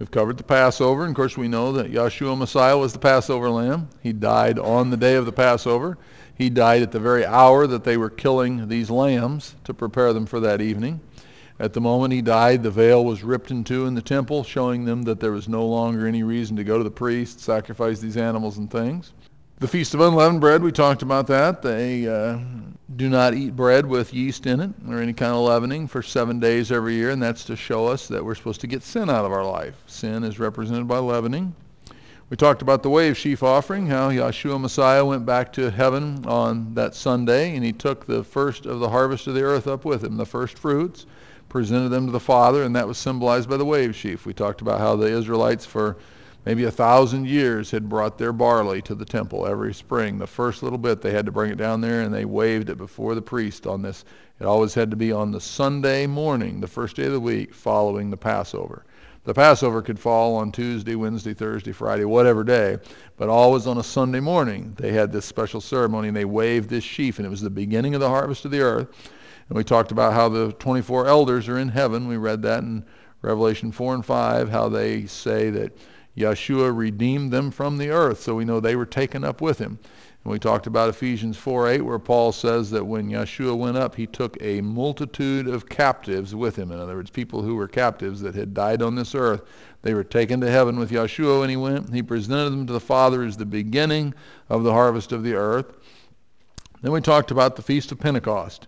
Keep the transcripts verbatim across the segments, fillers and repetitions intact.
We've covered the Passover, and of course we know that Yeshua Messiah was the Passover lamb. He died on the day of the Passover. He died at the very hour that they were killing these lambs to prepare them for that evening. At the moment he died, the veil was ripped in two in the temple, showing them that there was no longer any reason to go to the priest, sacrifice these animals and things. The Feast of Unleavened Bread, we talked about that. They uh, do not eat bread with yeast in it or any kind of leavening for seven days every year, and that's to show us that we're supposed to get sin out of our life. Sin is represented by leavening. We talked about the wave sheaf offering, how Yeshua Messiah went back to heaven on that Sunday, and he took the first of the harvest of the earth up with him, the first fruits, presented them to the Father, and that was symbolized by the wave sheaf. We talked about how the Israelites for maybe a thousand years had brought their barley to the temple every spring. The first little bit, they had to bring it down there, and they waved it before the priest on this. It always had to be on the Sunday morning, the first day of the week, following the Passover. The Passover could fall on Tuesday, Wednesday, Thursday, Friday, whatever day, but always on a Sunday morning. They had this special ceremony, and they waved this sheaf, and it was the beginning of the harvest of the earth. And we talked about how the twenty-four elders are in heaven. We read that in Revelation four and five, how they say that Yeshua redeemed them from the earth, so we know they were taken up with him. And we talked about Ephesians four eight, where Paul says that when Yeshua went up, he took a multitude of captives with him. In other words, people who were captives that had died on this earth. They were taken to heaven with Yeshua when he went. He presented them to the Father as the beginning of the harvest of the earth. Then we talked about the Feast of Pentecost.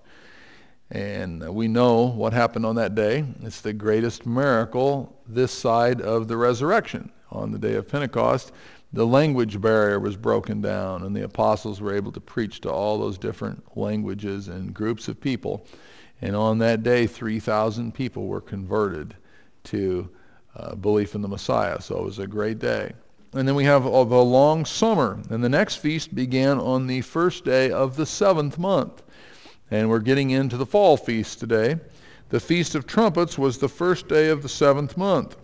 And we know what happened on that day. It's the greatest miracle this side of the resurrection. On the day of Pentecost, the language barrier was broken down, and the apostles were able to preach to all those different languages and groups of people. And on that day, three thousand people were converted to uh, belief in the Messiah. So it was a great day. And then we have uh, the long summer. And the next feast began on the first day of the seventh month. And we're getting into the fall feast today. The Feast of Trumpets was the first day of the seventh month.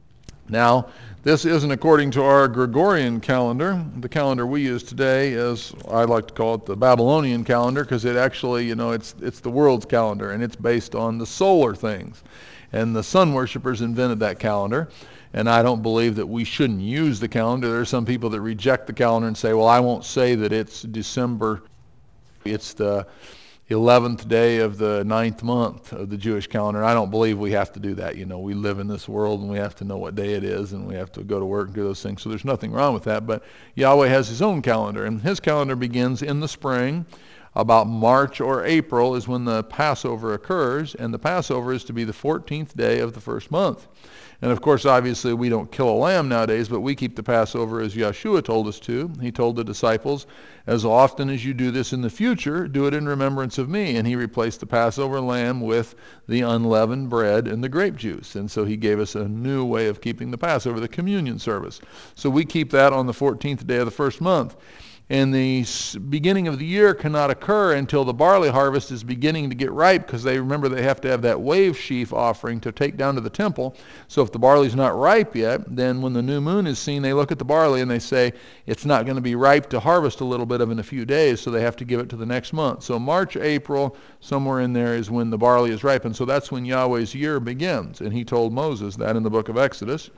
Now, this isn't according to our Gregorian calendar. The calendar we use today is, I like to call it the Babylonian calendar, because it actually, you know, it's it's the world's calendar, and it's based on the solar things. And the sun worshipers invented that calendar. And I don't believe that we shouldn't use the calendar. There are some people that reject the calendar and say, well, I won't say that it's December. It's the eleventh day of the ninth month of the Jewish calendar. I don't believe we have to do that. You know, we live in this world, and we have to know what day it is, and we have to go to work and do those things. So there's nothing wrong with that. But Yahweh has his own calendar, and his calendar begins in the spring. About March or April is when the Passover occurs, and the Passover is to be the fourteenth day of the first month. And of course, obviously, we don't kill a lamb nowadays, but we keep the Passover as Yeshua told us to. He told the disciples, as often as you do this in the future, do it in remembrance of me. And he replaced the Passover lamb with the unleavened bread and the grape juice. And so he gave us a new way of keeping the Passover, the communion service. So we keep that on the fourteenth day of the first month. And the beginning of the year cannot occur until the barley harvest is beginning to get ripe, because they remember they have to have that wave sheaf offering to take down to the temple. So if the barley's not ripe yet, then when the new moon is seen, they look at the barley and they say it's not going to be ripe to harvest a little bit of in a few days, so they have to give it to the next month. So March, April, somewhere in there is when the barley is ripened. So that's when Yahweh's year begins. And he told Moses that in the book of Exodus.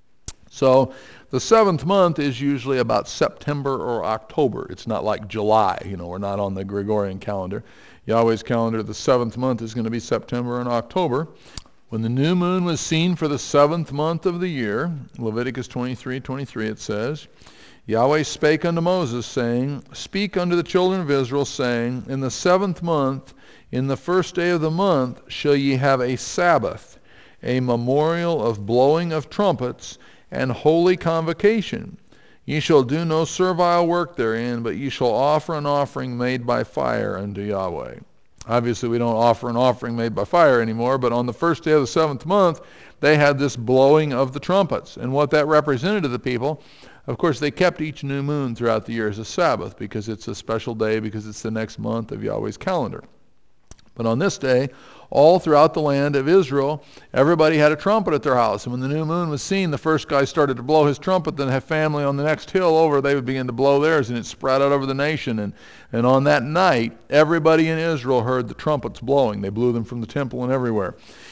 So the seventh month is usually about September or October. It's not like July. You know, we're not on the Gregorian calendar. Yahweh's calendar, the seventh month is going to be September and October. When the new moon was seen for the seventh month of the year, Leviticus twenty-three twenty-three, it says, Yahweh spake unto Moses, saying, Speak unto the children of Israel, saying, In the seventh month, in the first day of the month, shall ye have a Sabbath, a memorial of blowing of trumpets, and holy convocation. Ye shall do no servile work therein, but ye shall offer an offering made by fire unto Yahweh. Obviously, we don't offer an offering made by fire anymore, but on the first day of the seventh month, they had this blowing of the trumpets. And what that represented to the people, of course, they kept each new moon throughout the year as a Sabbath, because it's a special day, because it's the next month of Yahweh's calendar. But on this day, all throughout the land of Israel, everybody had a trumpet at their house. And when the new moon was seen, the first guy started to blow his trumpet, then have family on the next hill over, they would begin to blow theirs, and it spread out over the nation. And, and on that night, everybody in Israel heard the trumpets blowing. They blew them from the temple and everywhere.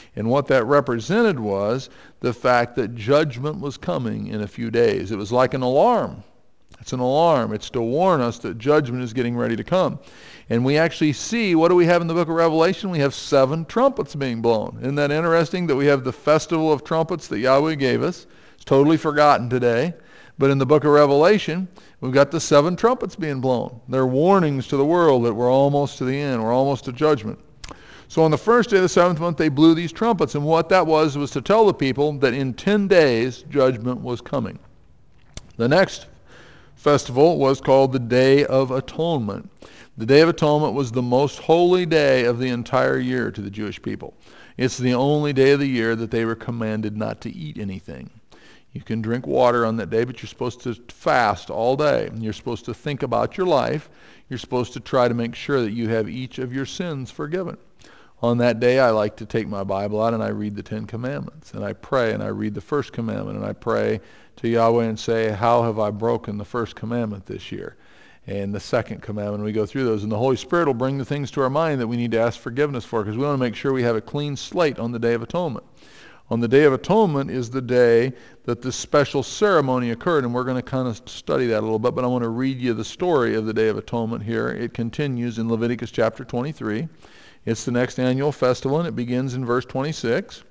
And what that represented was the fact that judgment was coming in a few days. It was like an alarm. It's an alarm. It's to warn us that judgment is getting ready to come. And we actually see, what do we have in the book of Revelation? We have seven trumpets being blown. Isn't that interesting that we have the festival of trumpets that Yahweh gave us? It's totally forgotten today. But in the book of Revelation, we've got the seven trumpets being blown. They're warnings to the world that we're almost to the end. We're almost to judgment. So on the first day of the seventh month, they blew these trumpets. And what that was was to tell the people that in ten days, judgment was coming. The next festival was called the Day of Atonement. The Day of Atonement was the most holy day of the entire year to the Jewish people. It's the only day of the year that they were commanded not to eat anything. You can drink water on that day, but you're supposed to fast all day. And you're supposed to think about your life. You're supposed to try to make sure that you have each of your sins forgiven. On that day, I like to take my Bible out and I read the Ten Commandments. And I pray and I read the first commandment. And I pray to Yahweh and say, how have I broken the first commandment this year? And the second commandment, we go through those. And the Holy Spirit will bring the things to our mind that we need to ask forgiveness for, because we want to make sure we have a clean slate on the Day of Atonement. On the Day of Atonement is the day that this special ceremony occurred, and we're going to kind of study that a little bit, but I want to read you the story of the Day of Atonement here. It continues in Leviticus chapter twenty-three. It's the next annual festival, and it begins in verse twenty-six.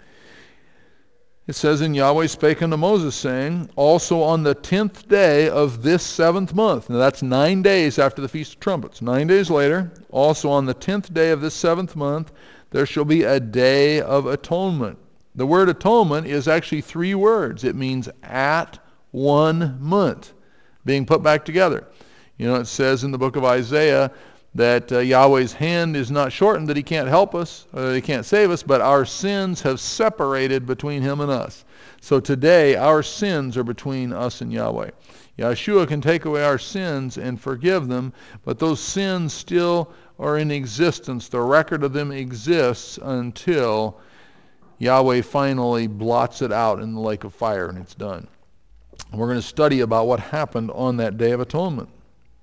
It says, And Yahweh spake unto Moses, saying, Also on the tenth day of this seventh month, now that's nine days after the Feast of Trumpets, nine days later, also on the tenth day of this seventh month, there shall be a day of atonement. The word atonement is actually three words. It means at one month, being put back together. You know, it says in the book of Isaiah that uh, Yahweh's hand is not shortened that he can't help us, or that he can't save us, but our sins have separated between him and us. So today, our sins are between us and Yahweh. Yeshua can take away our sins and forgive them, but those sins still are in existence. The record of them exists until Yahweh finally blots it out in the lake of fire, and it's done. We're going to study about what happened on that Day of Atonement.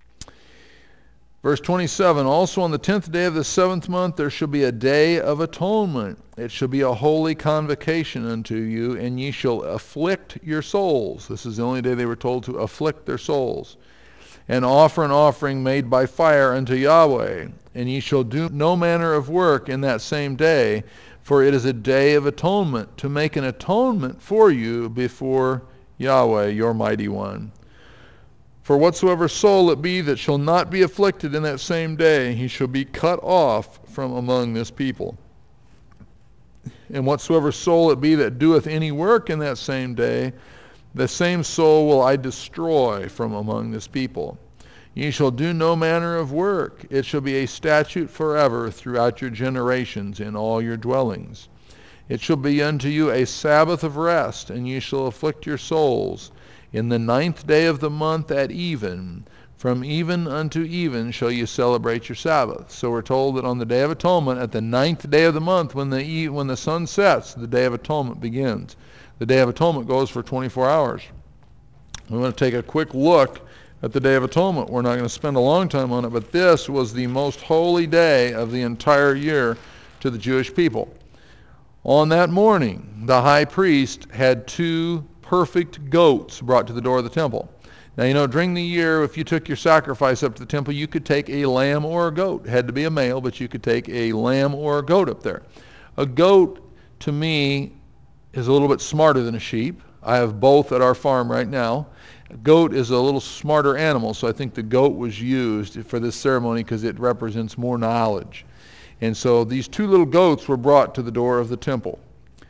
Verse twenty-seven, Also on the tenth day of the seventh month there shall be a day of atonement. It shall be a holy convocation unto you, and ye shall afflict your souls. This is the only day they were told to afflict their souls. And offer an offering made by fire unto Yahweh. And ye shall do no manner of work in that same day, for it is a day of atonement, to make an atonement for you before Yahweh, your mighty one. For whatsoever soul it be that shall not be afflicted in that same day, he shall be cut off from among this people. And whatsoever soul it be that doeth any work in that same day, the same soul will I destroy from among this people. Ye shall do no manner of work. It shall be a statute forever throughout your generations in all your dwellings. It shall be unto you a Sabbath of rest, and ye shall afflict your souls. In the ninth day of the month at even, from even unto even shall you celebrate your Sabbath. So we're told that on the Day of Atonement, at the ninth day of the month, when the when the sun sets, the Day of Atonement begins. The Day of Atonement goes for twenty-four hours. We want to take a quick look at the Day of Atonement. We're not going to spend a long time on it, but this was the most holy day of the entire year to the Jewish people. On that morning, the high priest had two perfect goats brought to the door of the temple. Now, you know, during the year, if you took your sacrifice up to the temple, you could take a lamb or a goat. It had to be a male, but you could take a lamb or a goat up there. A goat, to me, is a little bit smarter than a sheep. I have both at our farm right now. A goat is a little smarter animal, so I think the goat was used for this ceremony because it represents more knowledge. And so these two little goats were brought to the door of the temple.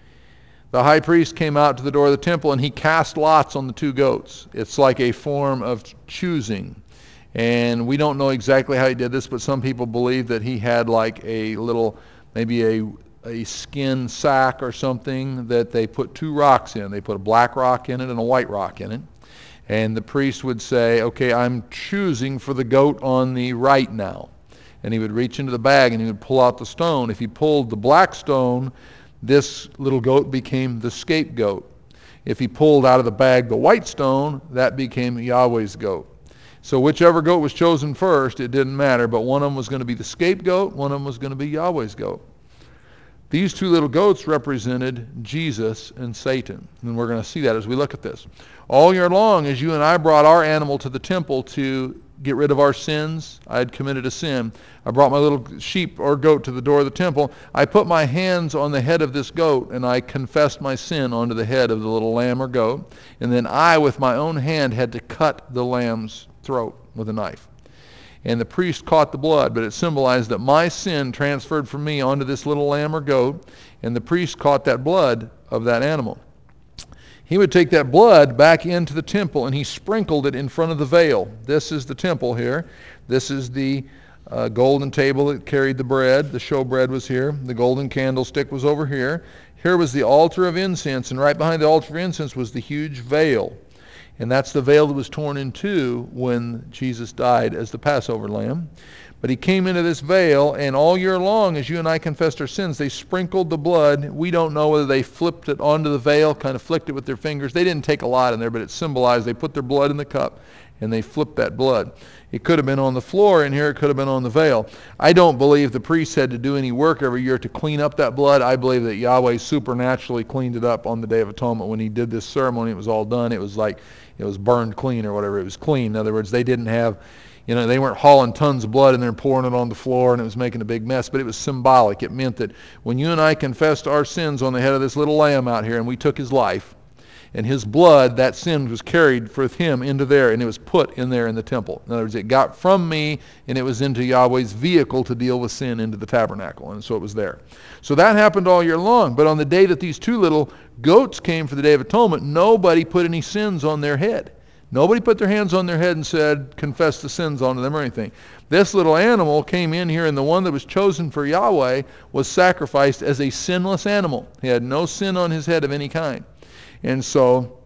The high priest came out to the door of the temple and he cast lots on the two goats. It's like a form of choosing. And we don't know exactly how he did this, but some people believe that he had like a little, maybe a, a skin sack or something that they put two rocks in. They put a black rock in it and a white rock in it. And the priest would say, okay, I'm choosing for the goat on the right now. And he would reach into the bag and he would pull out the stone. If he pulled the black stone, this little goat became the scapegoat. If he pulled out of the bag the white stone, that became Yahweh's goat. So whichever goat was chosen first, it didn't matter, but one of them was going to be the scapegoat, one of them was going to be Yahweh's goat. These two little goats represented Jesus and Satan. And we're going to see that as we look at this. All year long, as you and I brought our animal to the temple to get rid of our sins, I had committed a sin. I brought my little sheep or goat to the door of the temple. I put my hands on the head of this goat, and I confessed my sin onto the head of the little lamb or goat. And then I, with my own hand, had to cut the lamb's throat with a knife. And the priest caught the blood, but it symbolized that my sin transferred from me onto this little lamb or goat, and the priest caught that blood of that animal. He would take that blood back into the temple, and he sprinkled it in front of the veil. This is the temple here. This is the uh, golden table that carried the bread. The showbread was here. The golden candlestick was over here. Here was the altar of incense, and right behind the altar of incense was the huge veil. And that's the veil that was torn in two when Jesus died as the Passover lamb. But he came into this veil, and all year long, as you and I confessed our sins, they sprinkled the blood. We don't know whether they flipped it onto the veil, kind of flicked it with their fingers. They didn't take a lot in there, but it symbolized they put their blood in the cup, and they flipped that blood. It could have been on the floor, and here it could have been on the veil. I don't believe the priests had to do any work every year to clean up that blood. I believe that Yahweh supernaturally cleaned it up on the Day of Atonement. When he did this ceremony, it was all done. It was like it was burned clean or whatever. It was clean. In other words, they didn't have, you know, they weren't hauling tons of blood in there and pouring it on the floor, and it was making a big mess, but it was symbolic. It meant that when you and I confessed our sins on the head of this little lamb out here, and we took his life, and his blood, that sin was carried with him into there, and it was put in there in the temple. In other words, it got from me, and it was into Yahweh's vehicle to deal with sin into the tabernacle, and so it was there. So that happened all year long, but on the day that these two little goats came for the Day of Atonement, nobody put any sins on their head. Nobody put their hands on their head and said, confess the sins onto them or anything. This little animal came in here, and the one that was chosen for Yahweh was sacrificed as a sinless animal. He had no sin on his head of any kind. And so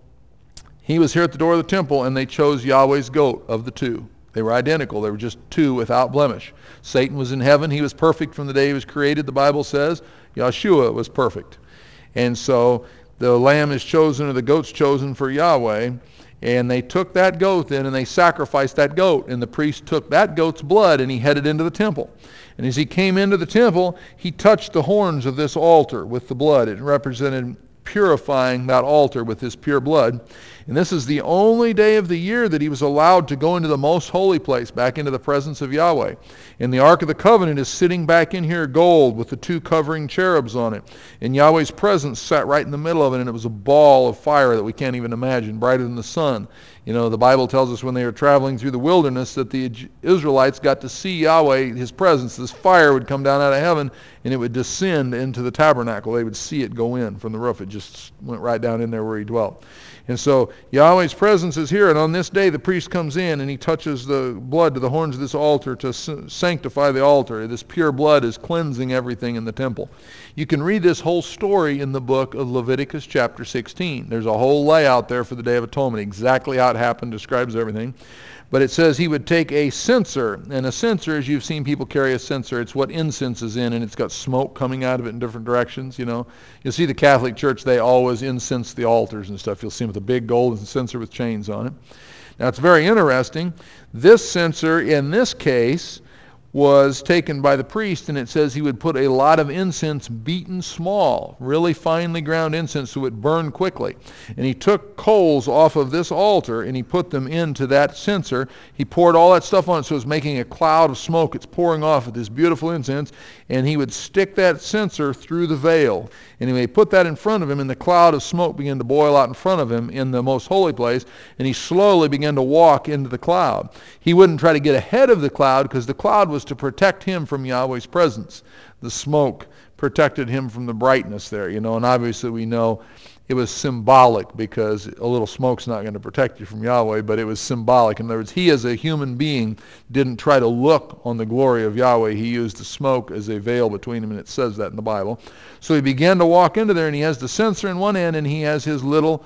he was here at the door of the temple, and they chose Yahweh's goat of the two. They were identical. They were just two without blemish. Satan was in heaven. He was perfect from the day he was created, the Bible says. Yeshua was perfect. And so the lamb is chosen, or the goat's chosen for Yahweh. And they took that goat then, and they sacrificed that goat. And the priest took that goat's blood, and he headed into the temple. And as he came into the temple, he touched the horns of this altar with the blood. It represented purifying that altar with his pure blood. And this is the only day of the year that he was allowed to go into the most holy place, back into the presence of Yahweh. And the Ark of the Covenant is sitting back in here, gold, with the two covering cherubs on it. And Yahweh's presence sat right in the middle of it, and it was a ball of fire that we can't even imagine, brighter than the sun. You know, the Bible tells us when they were traveling through the wilderness that the Israelites got to see Yahweh, his presence. This fire would come down out of heaven, and it would descend into the tabernacle. They would see it go in from the roof. It just went right down in there where he dwelt. And so Yahweh's presence is here, and on this day the priest comes in and he touches the blood to the horns of this altar to sanctify the altar. This pure blood is cleansing everything in the temple. You can read this whole story in the book of Leviticus chapter sixteen. There's a whole layout there for the Day of Atonement, exactly how it happened, describes everything. But it says he would take a censer, and a censer, as you've seen people carry a censer, it's what incense is in, and it's got smoke coming out of it in different directions, you know. You'll see the Catholic Church, they always incense the altars and stuff. You'll see them with a big golden censer with chains on it. Now, it's very interesting. This censer, in this case, was taken by the priest, and it says he would put a lot of incense beaten small, really finely ground incense so it burned quickly. And he took coals off of this altar and he put them into that censer. He poured all that stuff on it so it was making a cloud of smoke. It's pouring off of this beautiful incense, and he would stick that censer through the veil. And he would put that in front of him, and the cloud of smoke began to boil out in front of him in the most holy place, and he slowly began to walk into the cloud. He wouldn't try to get ahead of the cloud because the cloud was to protect him from Yahweh's presence. The smoke protected him from the brightness there, you know, and obviously we know it was symbolic because a little smoke's not going to protect you from Yahweh, but it was symbolic. In other words, he as a human being didn't try to look on the glory of Yahweh. He used the smoke as a veil between him, and it says that in the Bible. So he began to walk into there, and he has the censer in one end, and he has his little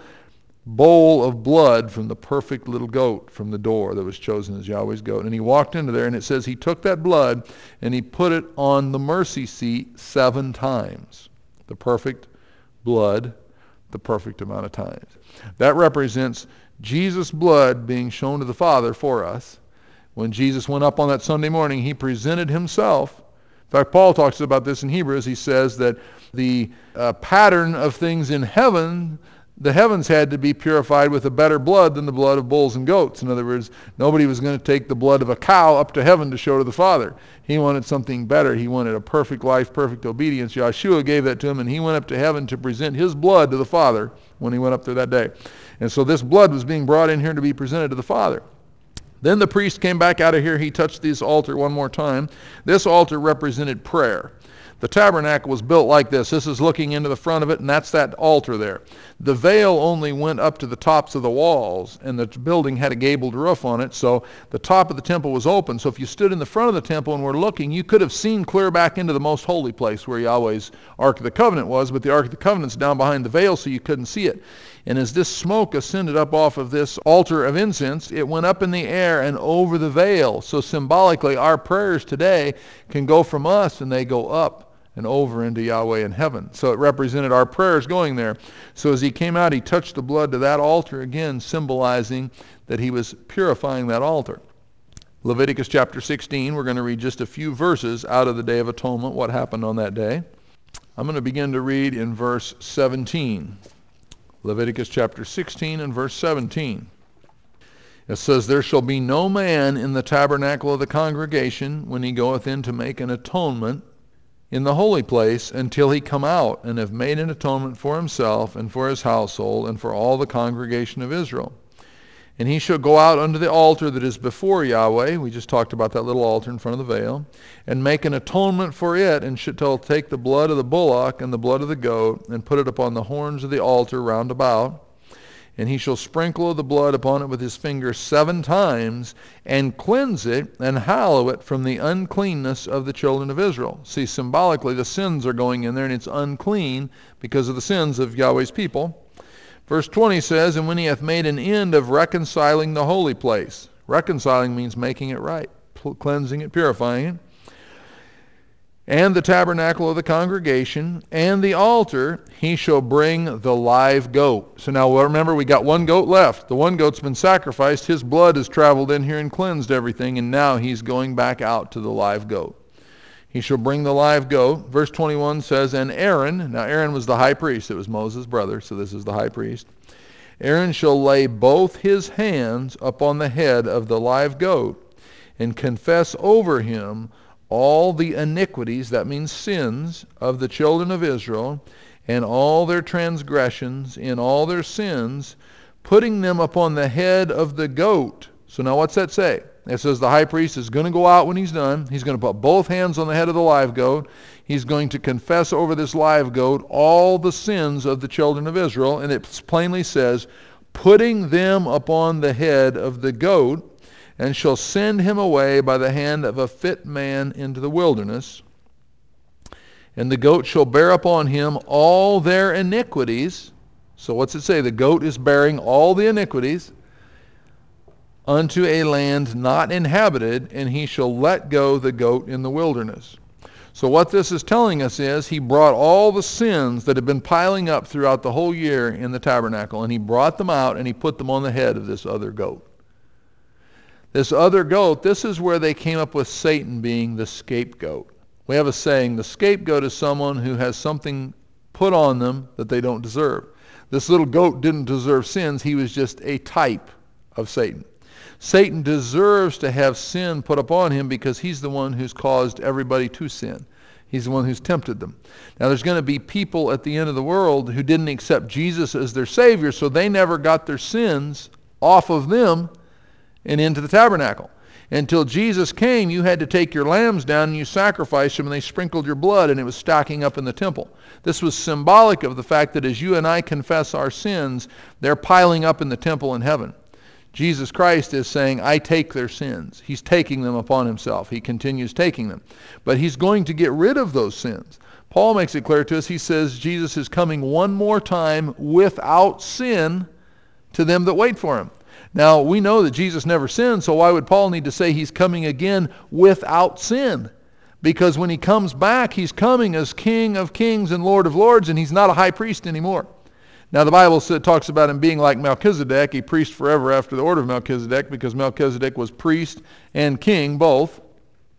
bowl of blood from the perfect little goat from the door that was chosen as Yahweh's goat. And he walked into there, and it says he took that blood and he put it on the mercy seat seven times. The perfect blood, the perfect amount of times. That represents Jesus' blood being shown to the Father for us. When Jesus went up on that Sunday morning, he presented himself In fact, Paul talks about this in Hebrews. He says that the uh, pattern of things in heaven, the heavens had to be purified with a better blood than the blood of bulls and goats. In other words, nobody was going to take the blood of a cow up to heaven to show to the Father. He wanted something better. He wanted a perfect life, perfect obedience. Yeshua gave that to him, and he went up to heaven to present his blood to the Father when he went up there that day. And so this blood was being brought in here to be presented to the Father. Then the priest came back out of here. He touched this altar one more time. This altar represented prayer. The tabernacle was built like this. This is looking into the front of it, and that's that altar there. The veil only went up to the tops of the walls, and the building had a gabled roof on it, so the top of the temple was open. So if you stood in the front of the temple and were looking, you could have seen clear back into the most holy place where Yahweh's Ark of the Covenant was, but the Ark of the Covenant's down behind the veil, so you couldn't see it. And as this smoke ascended up off of this altar of incense, it went up in the air and over the veil. So symbolically, our prayers today can go from us, and they go up and over into Yahweh in heaven. So it represented our prayers going there. So as he came out, he touched the blood to that altar, again symbolizing that he was purifying that altar. Leviticus chapter sixteen, we're going to read just a few verses out of the Day of Atonement, what happened on that day. I'm going to begin to read in verse seventeen. Leviticus chapter sixteen and verse seventeen. It says, "There shall be no man in the tabernacle of the congregation when he goeth in to make an atonement in the holy place until he come out and have made an atonement for himself and for his household and for all the congregation of Israel. And he shall go out unto the altar that is before Yahweh," we just talked about that little altar in front of the veil, "and make an atonement for it, and shall take the blood of the bullock and the blood of the goat, and put it upon the horns of the altar round about. And he shall sprinkle the blood upon it with his finger seven times, and cleanse it, and hallow it from the uncleanness of the children of Israel." See, symbolically, the sins are going in there, and it's unclean because of the sins of Yahweh's people. Verse twenty says, "And when he hath made an end of reconciling the holy place." Reconciling means making it right, cleansing it, purifying it. "And the tabernacle of the congregation, and the altar, he shall bring the live goat." So now remember, we got one goat left. The one goat's been sacrificed. His blood has traveled in here and cleansed everything, and now he's going back out to the live goat. He shall bring the live goat. Verse twenty-one says, "And Aaron," now Aaron was the high priest. It was Moses' brother, so this is the high priest. "Aaron shall lay both his hands upon the head of the live goat, and confess over him all the iniquities," that means sins, "of the children of Israel, and all their transgressions in all their sins, putting them upon the head of the goat." So now what's that say? It says the high priest is going to go out when he's done. He's going to put both hands on the head of the live goat. He's going to confess over this live goat all the sins of the children of Israel. And it plainly says, putting them upon the head of the goat, and shall send him away by the hand of a fit man into the wilderness. And the goat shall bear upon him all their iniquities. So what's it say? The goat is bearing all the iniquities unto a land not inhabited, and he shall let go the goat in the wilderness. So what this is telling us is he brought all the sins that had been piling up throughout the whole year in the tabernacle, and he brought them out and he put them on the head of this other goat. This other goat, this is where they came up with Satan being the scapegoat. We have a saying, the scapegoat is someone who has something put on them that they don't deserve. This little goat didn't deserve sins. He was just a type of Satan. Satan deserves to have sin put upon him because he's the one who's caused everybody to sin. He's the one who's tempted them. Now there's going to be people at the end of the world who didn't accept Jesus as their Savior, so they never got their sins off of them and into the tabernacle. Until Jesus came, you had to take your lambs down and you sacrificed them, and they sprinkled your blood, and it was stacking up in the temple. This was symbolic of the fact that as you and I confess our sins, they're piling up in the temple in heaven. Jesus Christ is saying, I take their sins. He's taking them upon himself. He continues taking them. But he's going to get rid of those sins. Paul makes it clear to us. He says Jesus is coming one more time without sin to them that wait for him. Now, we know that Jesus never sinned, so why would Paul need to say he's coming again without sin? Because when he comes back, he's coming as King of kings and Lord of lords, and he's not a high priest anymore. Now, the Bible talks about him being like Melchizedek, a priest forever after the order of Melchizedek, because Melchizedek was priest and king both.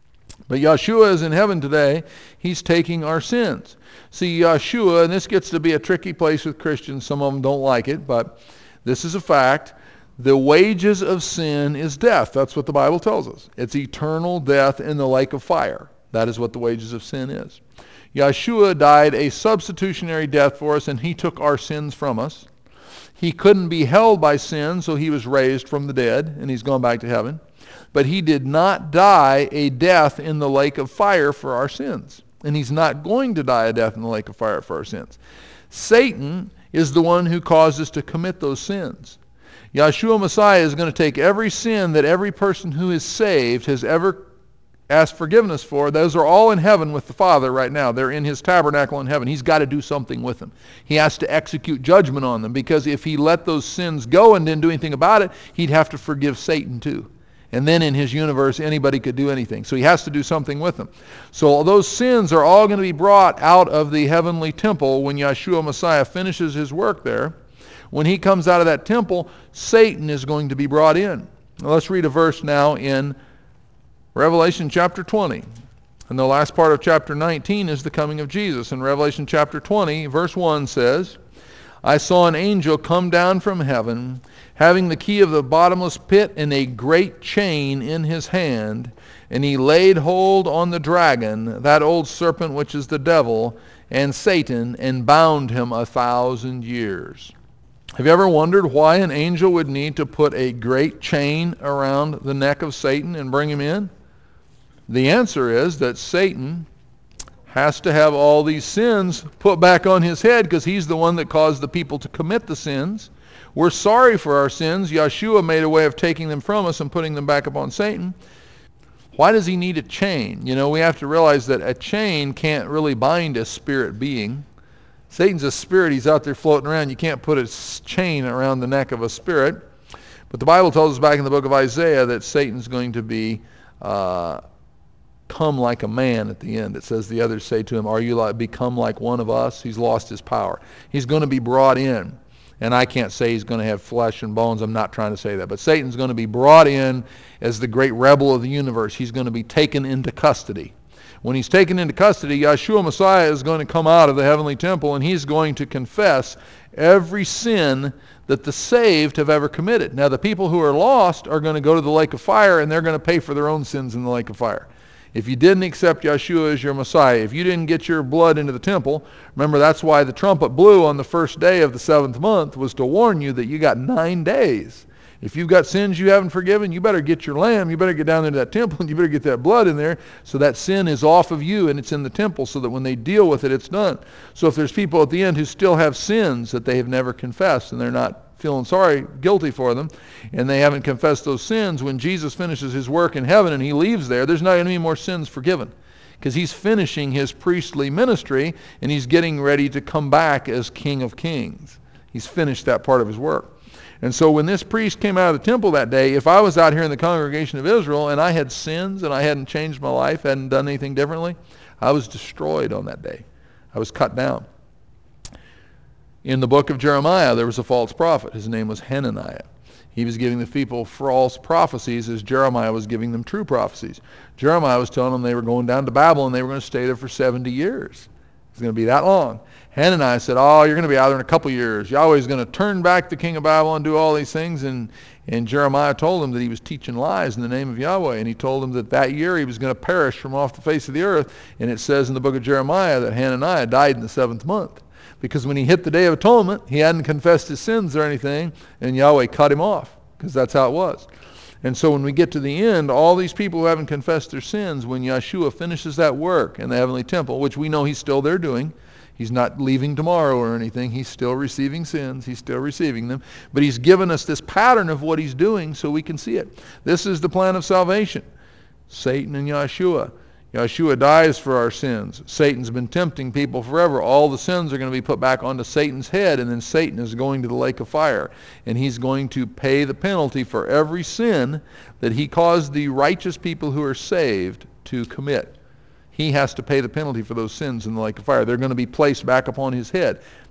But Yeshua is in heaven today. He's taking our sins. See, Yeshua, and this gets to be a tricky place with Christians. Some of them don't like it, but this is a fact. The wages of sin is death. That's what the Bible tells us. It's eternal death in the lake of fire. That is what the wages of sin is. Yeshua died a substitutionary death for us, and he took our sins from us. He couldn't be held by sin, so he was raised from the dead, and he's gone back to heaven. But he did not die a death in the lake of fire for our sins. And he's not going to die a death in the lake of fire for our sins. Satan is the one who caused us to commit those sins. Yeshua Messiah is going to take every sin that every person who is saved has ever asked forgiveness for. Those are all in heaven with the Father right now. They're in his tabernacle in heaven. He's got to do something with them. He has to execute judgment on them, because if he let those sins go and didn't do anything about it, he'd have to forgive Satan too. And then in his universe, anybody could do anything. So he has to do something with them. So those sins are all going to be brought out of the heavenly temple when Yeshua Messiah finishes his work there. When he comes out of that temple, Satan is going to be brought in. Now let's read a verse now in Revelation chapter twenty. And the last part of chapter nineteen is the coming of Jesus. In Revelation chapter twenty, verse one says, I saw an angel come down from heaven, having the key of the bottomless pit and a great chain in his hand. And he laid hold on the dragon, that old serpent which is the devil, and Satan, and bound him a thousand years. Have you ever wondered why an angel would need to put a great chain around the neck of Satan and bring him in? The answer is that Satan has to have all these sins put back on his head, because he's the one that caused the people to commit the sins. We're sorry for our sins. Yeshua made a way of taking them from us and putting them back upon Satan. Why does he need a chain? You know, we have to realize that a chain can't really bind a spirit being. Satan's a spirit. He's out there floating around. You can't put a chain around the neck of a spirit. But the Bible tells us back in the book of Isaiah that Satan's going to be uh, come like a man at the end. It says the others say to him, are you like, become like one of us? He's lost his power. He's going to be brought in. And I can't say he's going to have flesh and bones. I'm not trying to say that. But Satan's going to be brought in as the great rebel of the universe. He's going to be taken into custody. When he's taken into custody, Yeshua Messiah is going to come out of the heavenly temple, and he's going to confess every sin that the saved have ever committed. Now, the people who are lost are going to go to the lake of fire, and they're going to pay for their own sins in the lake of fire. If you didn't accept Yeshua as your Messiah, if you didn't get your blood into the temple, remember that's why the trumpet blew on the first day of the seventh month, was to warn you that you got nine days. If you've got sins you haven't forgiven, you better get your lamb, you better get down into that temple, and you better get that blood in there so that sin is off of you and it's in the temple, so that when they deal with it, it's done. So if there's people at the end who still have sins that they have never confessed, and they're not feeling sorry, guilty for them, and they haven't confessed those sins, when Jesus finishes his work in heaven and he leaves there, there's not going to be more sins forgiven, because he's finishing his priestly ministry and he's getting ready to come back as King of Kings. He's finished that part of his work. And so when this priest came out of the temple that day, if I was out here in the congregation of Israel and I had sins and I hadn't changed my life, hadn't done anything differently, I was destroyed on that day. I was cut down. In the book of Jeremiah, there was a false prophet. His name was Hananiah. He was giving the people false prophecies as Jeremiah was giving them true prophecies. Jeremiah was telling them they were going down to Babylon and they were going to stay there for seventy years. It's going to be that long. Hananiah said, oh, you're going to be out there in a couple years. Yahweh's going to turn back the king of Babylon, do all these things. And, and Jeremiah told him that he was teaching lies in the name of Yahweh. And he told him that that year he was going to perish from off the face of the earth. And it says in the book of Jeremiah that Hananiah died in the seventh month. Because when he hit the Day of Atonement, he hadn't confessed his sins or anything, and Yahweh cut him off, because that's how it was. And so when we get to the end, all these people who haven't confessed their sins, when Yeshua finishes that work in the heavenly temple, which we know he's still there doing, he's not leaving tomorrow or anything, he's still receiving sins, he's still receiving them, but he's given us this pattern of what he's doing so we can see it. This is the plan of salvation. Satan and Yeshua. Yeshua dies for our sins. Satan's been tempting people forever. All the sins are going to be put back onto Satan's head, and then Satan is going to the lake of fire. And he's going to pay the penalty for every sin that he caused the righteous people who are saved to commit. He has to pay the penalty for those sins in the lake of fire. They're going to be placed back upon his head.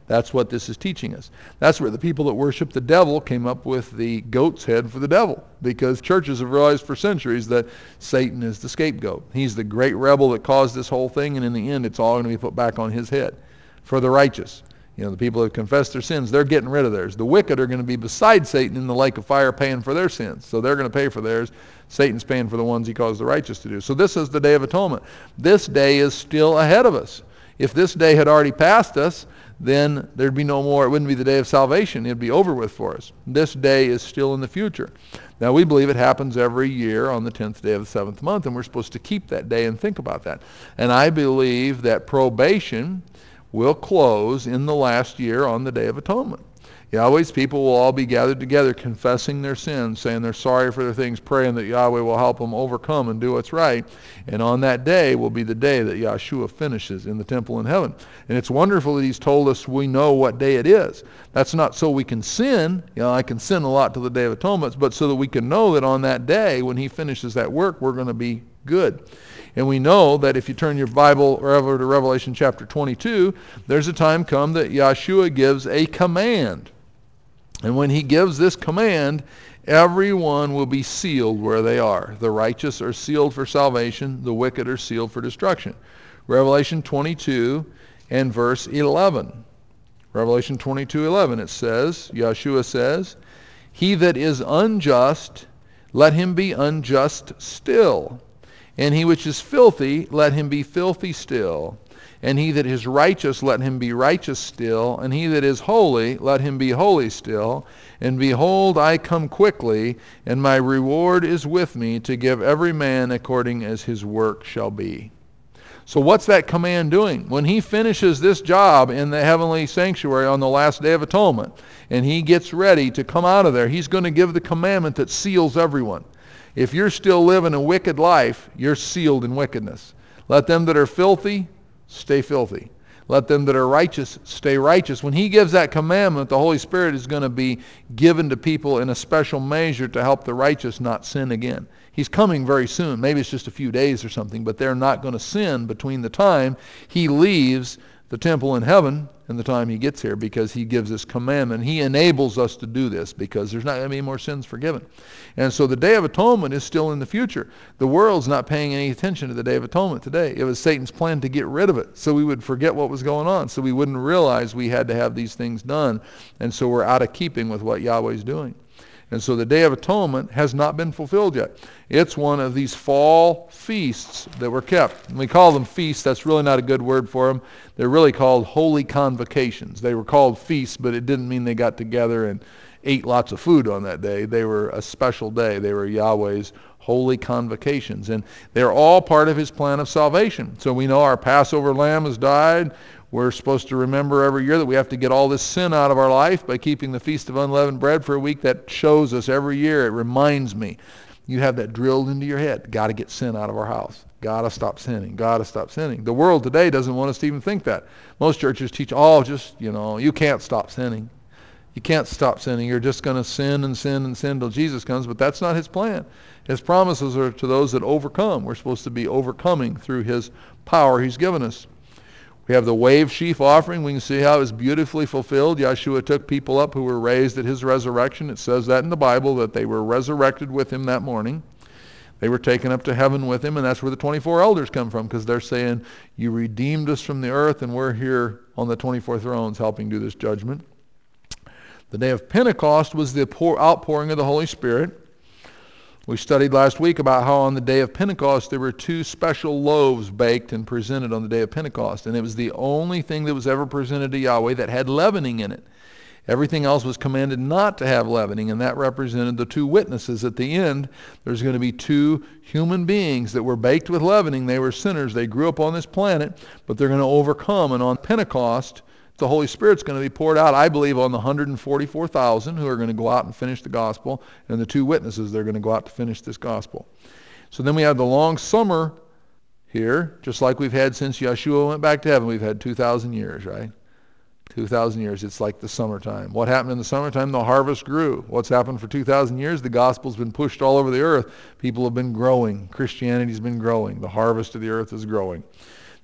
That's what this is teaching us. That's where the people that worship the devil came up with the goat's head for the devil, because churches have realized for centuries that Satan is the scapegoat. He's the great rebel that caused this whole thing, and in the end it's all going to be put back on his head for the righteous. You know, the people who confess their sins, they're getting rid of theirs. The wicked are going to be beside Satan in the lake of fire paying for their sins. So they're going to pay for theirs. Satan's paying for the ones he caused the righteous to do. So this is the Day of Atonement. This day is still ahead of us. If this day had already passed us, then there'd be no more. It wouldn't be the day of salvation. It'd be over with for us. This day is still in the future. Now, we believe it happens every year on the tenth day of the seventh month, and we're supposed to keep that day and think about that. And I believe that probation will close in the last year on the Day of Atonement. Yahweh's people will all be gathered together confessing their sins, saying they're sorry for their things, praying that Yahweh will help them overcome and do what's right. And on that day will be the day that Yahshua finishes in the temple in heaven. And it's wonderful that he's told us we know what day it is. That's not so we can sin. You know, I can sin a lot till the Day of Atonement, but so that we can know that on that day when he finishes that work, we're going to be good. And we know that if you turn your Bible over to Revelation chapter twenty-two, there's a time come that Yahshua gives a command. And when he gives this command, everyone will be sealed where they are. The righteous are sealed for salvation. The wicked are sealed for destruction. Revelation twenty-two and verse eleven. Revelation twenty-two eleven, it says, Yahshua says, "He that is unjust, let him be unjust still. And he which is filthy, let him be filthy still. And he that is righteous, let him be righteous still. And he that is holy, let him be holy still. And behold, I come quickly, and my reward is with me to give every man according as his work shall be." So what's that command doing? When he finishes this job in the heavenly sanctuary on the last Day of Atonement, and he gets ready to come out of there, he's going to give the commandment that seals everyone. If you're still living a wicked life, you're sealed in wickedness. Let them that are filthy stay filthy. Let them that are righteous stay righteous. When he gives that commandment, the Holy Spirit is going to be given to people in a special measure to help the righteous not sin again. He's coming very soon. Maybe it's just a few days or something, but they're not going to sin between the time he leaves the temple in heaven and the time he gets here, because he gives this commandment. He enables us to do this because there's not going to be more sins forgiven. And so the Day of Atonement is still in the future. The world's not paying any attention to the Day of Atonement today. It was Satan's plan to get rid of it so we would forget what was going on, so we wouldn't realize we had to have these things done. And so we're out of keeping with what Yahweh's doing. And so the Day of Atonement has not been fulfilled yet. It's one of these fall feasts that were kept. And we call them feasts. That's really not a good word for them. They're really called holy convocations. They were called feasts, but it didn't mean they got together and ate lots of food on that day. They were a special day. They were Yahweh's holy convocations. And they're all part of his plan of salvation. So we know our Passover lamb has died. We're supposed to remember every year that we have to get all this sin out of our life by keeping the Feast of Unleavened Bread for a week. That shows us every year. It reminds me. You have that drilled into your head. Got to get sin out of our house. Got to stop sinning. Got to stop sinning. The world today doesn't want us to even think that. Most churches teach, oh, just, you know, you can't stop sinning. You can't stop sinning. You're just going to sin and sin and sin till Jesus comes. But that's not his plan. His promises are to those that overcome. We're supposed to be overcoming through his power he's given us. We have the wave sheaf offering. We can see how it's beautifully fulfilled. Yahshua took people up who were raised at his resurrection. It says that in the Bible, that they were resurrected with him that morning. They were taken up to heaven with him, and that's where the twenty-four elders come from, because they're saying, you redeemed us from the earth, and we're here on the twenty-four thrones helping do this judgment. The day of Pentecost was the outpouring of the Holy Spirit. We studied last week about how on the day of Pentecost there were two special loaves baked and presented on the day of Pentecost. And it was the only thing that was ever presented to Yahweh that had leavening in it. Everything else was commanded not to have leavening, and that represented the two witnesses. At the end, there's going to be two human beings that were baked with leavening. They were sinners. They grew up on this planet, but they're going to overcome. And on Pentecost, the Holy Spirit's going to be poured out, I believe, on the one hundred forty-four thousand who are going to go out and finish the gospel, and the two witnesses that are going to go out to finish this gospel. So then we have the long summer here, just like we've had since Yeshua went back to heaven. We've had two thousand years, right? two thousand years. It's like the summertime. What happened in the summertime? The harvest grew. What's happened for two thousand years? The gospel's been pushed all over the earth. People have been growing. Christianity's been growing. The harvest of the earth is growing.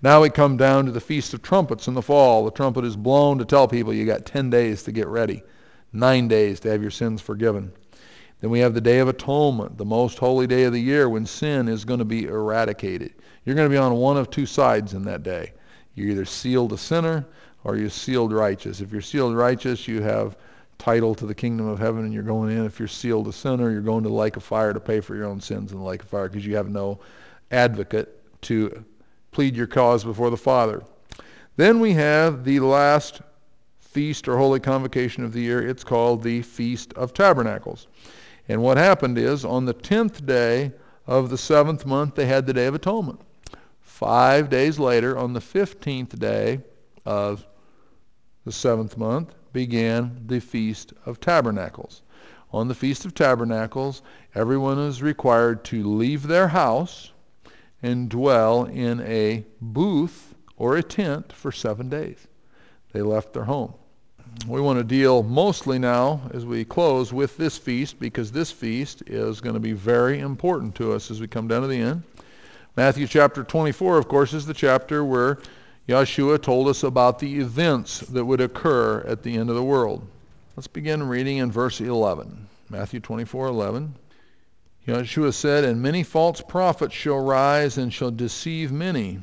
Now we come down to the Feast of Trumpets in the fall. The trumpet is blown to tell people you got ten days to get ready, nine days to have your sins forgiven. Then we have the Day of Atonement, the most holy day of the year when sin is going to be eradicated. You're going to be on one of two sides in that day. You're either sealed a sinner or you're sealed righteous. If you're sealed righteous, you have title to the kingdom of heaven and you're going in. If you're sealed a sinner, you're going to the lake of fire to pay for your own sins in the lake of fire because you have no advocate to plead your cause before the Father. Then we have the last feast or holy convocation of the year. It's called the Feast of Tabernacles. And what happened is on the tenth day of the seventh month, they had the Day of Atonement. Five days later, on the fifteenth day of the seventh month, began the Feast of Tabernacles. On the Feast of Tabernacles, everyone is required to leave their house and dwell in a booth or a tent for seven days. They left their home. We want to deal mostly now, as we close, with this feast, because this feast is going to be very important to us as we come down to the end. Matthew chapter twenty-four, of course, is the chapter where Yeshua told us about the events that would occur at the end of the world. Let's begin reading in verse eleven. Matthew twenty-four eleven. Yeshua said, "And many false prophets shall rise and shall deceive many.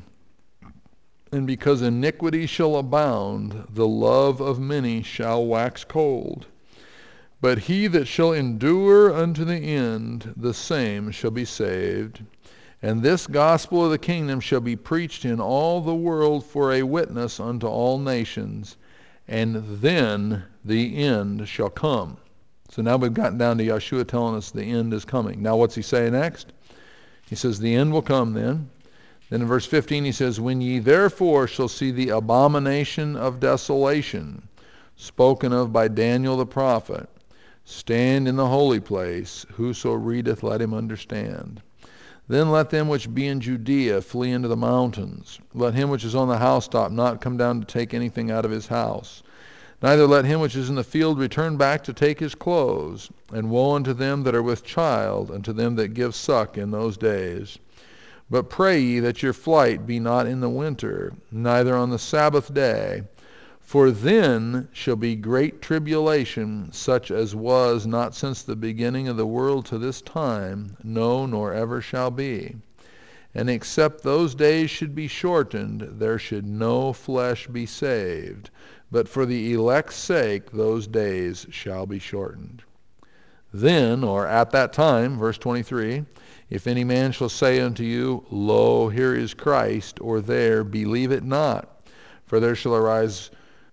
And because iniquity shall abound, the love of many shall wax cold. But he that shall endure unto the end, the same shall be saved. And this gospel of the kingdom shall be preached in all the world for a witness unto all nations, and then the end shall come." So now we've gotten down to Yeshua telling us the end is coming. Now what's he say next? He says the end will come then. Then in verse fifteen he says, "When ye therefore shall see the abomination of desolation, spoken of by Daniel the prophet, stand in the holy place, whoso readeth, let him understand. Then let them which be in Judea flee into the mountains. Let him which is on the housetop not come down to take anything out of his house. Neither let him which is in the field return back to take his clothes. And woe unto them that are with child, and to them that give suck in those days. But pray ye that your flight be not in the winter, neither on the Sabbath day. For then shall be great tribulation, such as was not since the beginning of the world to this time, no, nor ever shall be. And except those days should be shortened, there should no flesh be saved. But for the elect's sake those days shall be shortened. Then, or at that time, verse twenty-three, if any man shall say unto you, Lo, here is Christ, or there, believe it not. For there shall arise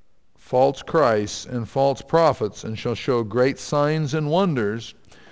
false Christs and false prophets, and shall show great signs and wonders,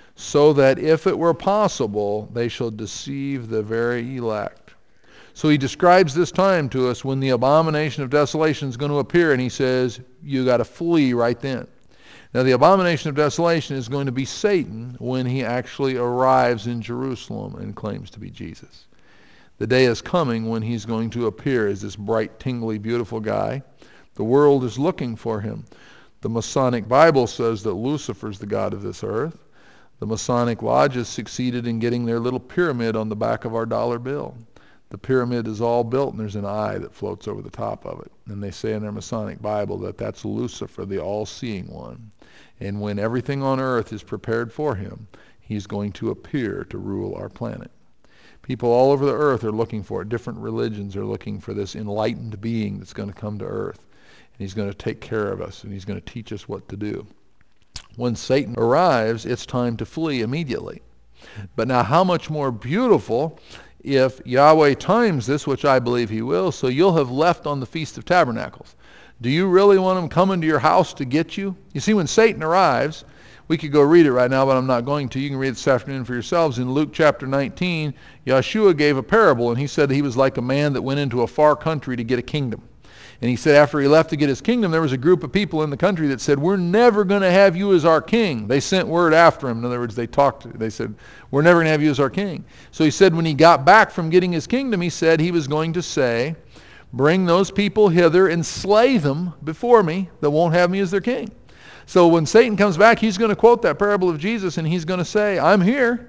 so that if it were possible, they shall deceive the very elect. So he describes this time to us when the abomination of desolation is going to appear, and he says, you got to flee right then. Now the abomination of desolation is going to be Satan when he actually arrives in Jerusalem and claims to be Jesus. The day is coming when he's going to appear as this bright, tingly, beautiful guy. The world is looking for him. The Masonic Bible says that Lucifer is the god of this earth. The Masonic lodges succeeded in getting their little pyramid on the back of our dollar bill. The pyramid is all built, and there's an eye that floats over the top of it. And they say in their Masonic Bible that that's Lucifer, the all-seeing one. And when everything on earth is prepared for him, he's going to appear to rule our planet. People all over the earth are looking for it. Different religions are looking for this enlightened being that's going to come to earth. And he's going to take care of us, and he's going to teach us what to do. When Satan arrives, it's time to flee immediately. But now how much more beautiful if Yahweh times this, which I believe he will, so you'll have left on the Feast of Tabernacles. Do you really want him coming to your house to get you? You see, when Satan arrives, we could go read it right now, but I'm not going to. You can read it this afternoon for yourselves. In Luke chapter nineteen, Yeshua gave a parable, and he said he was like a man that went into a far country to get a kingdom. And he said after he left to get his kingdom, there was a group of people in the country that said, we're never going to have you as our king. They sent word after him. In other words, they talked. They said, we're never going to have you as our king. So he said when he got back from getting his kingdom, he said he was going to say, bring those people hither and slay them before me that won't have me as their king. So when Satan comes back, he's going to quote that parable of Jesus, and he's going to say, I'm here.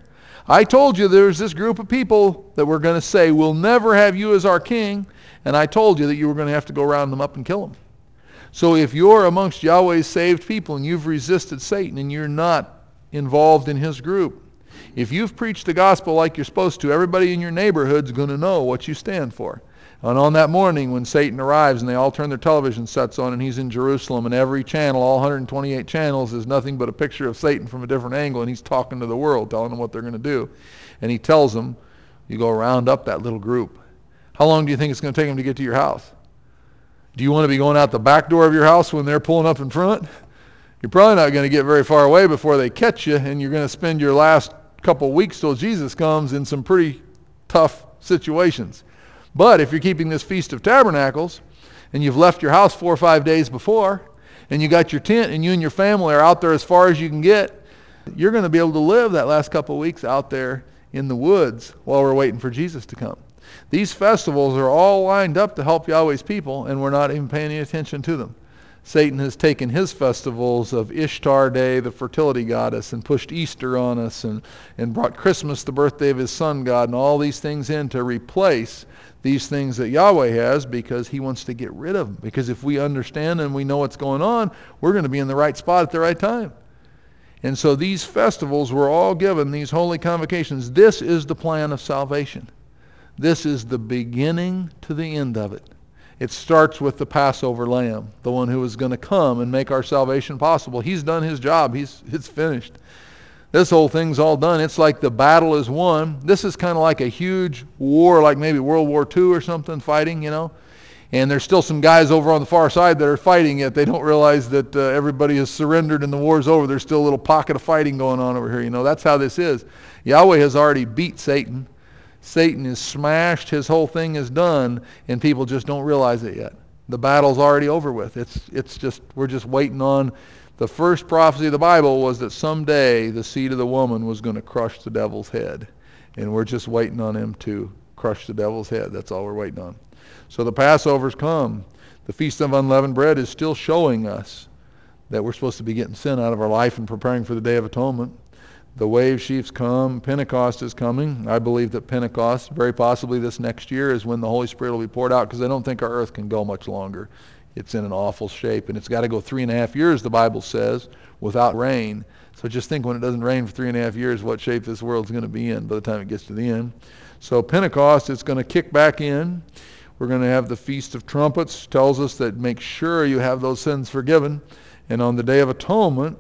I told you there's this group of people that were going to say, we'll never have you as our king. And I told you that you were going to have to go round them up and kill them. So if you're amongst Yahweh's saved people and you've resisted Satan and you're not involved in his group, if you've preached the gospel like you're supposed to, everybody in your neighborhood's going to know what you stand for. And on that morning when Satan arrives and they all turn their television sets on and he's in Jerusalem and every channel, all one hundred twenty-eight channels, is nothing but a picture of Satan from a different angle, and he's talking to the world, telling them what they're going to do. And he tells them, you go round up that little group. How long do you think it's going to take them to get to your house? Do you want to be going out the back door of your house when they're pulling up in front? You're probably not going to get very far away before they catch you, and you're going to spend your last couple weeks till Jesus comes in some pretty tough situations. But if you're keeping this Feast of Tabernacles and you've left your house four or five days before and you got your tent and you and your family are out there as far as you can get, you're going to be able to live that last couple of weeks out there in the woods while we're waiting for Jesus to come. These festivals are all lined up to help Yahweh's people, and we're not even paying any attention to them. Satan has taken his festivals of Ishtar Day, the fertility goddess, and pushed Easter on us, and, and brought Christmas, the birthday of his sun god, and all these things in to replace these things that Yahweh has, because he wants to get rid of them. Because if we understand and we know what's going on, we're going to be in the right spot at the right time. And so these festivals were all given, these holy convocations. This is the plan of salvation. This is the beginning to the end of it. It starts with the Passover lamb, the one who is going to come and make our salvation possible. He's done his job. He's it's finished. This whole thing's all done. It's like the battle is won. This is kind of like a huge war, like maybe World War Two or something, fighting, you know. And there's still some guys over on the far side that are fighting yet. They don't realize that uh, everybody has surrendered and the war's over. There's still a little pocket of fighting going on over here. You know, that's how this is. Yahweh has already beat Satan. Satan is smashed. His whole thing is done, and people just don't realize it yet. The battle's already over with. It's it's just we're just waiting on. The first prophecy of the Bible was that someday the seed of the woman was going to crush the devil's head, and we're just waiting on him to crush the devil's head. That's all we're waiting on. So the Passover's come. The Feast of Unleavened Bread is still showing us that we're supposed to be getting sin out of our life and preparing for the Day of Atonement. The wave sheaves come. Pentecost is coming. I believe that Pentecost, very possibly this next year, is when the Holy Spirit will be poured out, because I don't think our earth can go much longer. It's in an awful shape, and it's got to go three and a half years, the Bible says, without rain. So just think, when it doesn't rain for three and a half years, what shape this world's going to be in by the time it gets to the end. So Pentecost, it's going to kick back in. We're going to have the Feast of Trumpets. Tells us that make sure you have those sins forgiven. And on the Day of Atonement,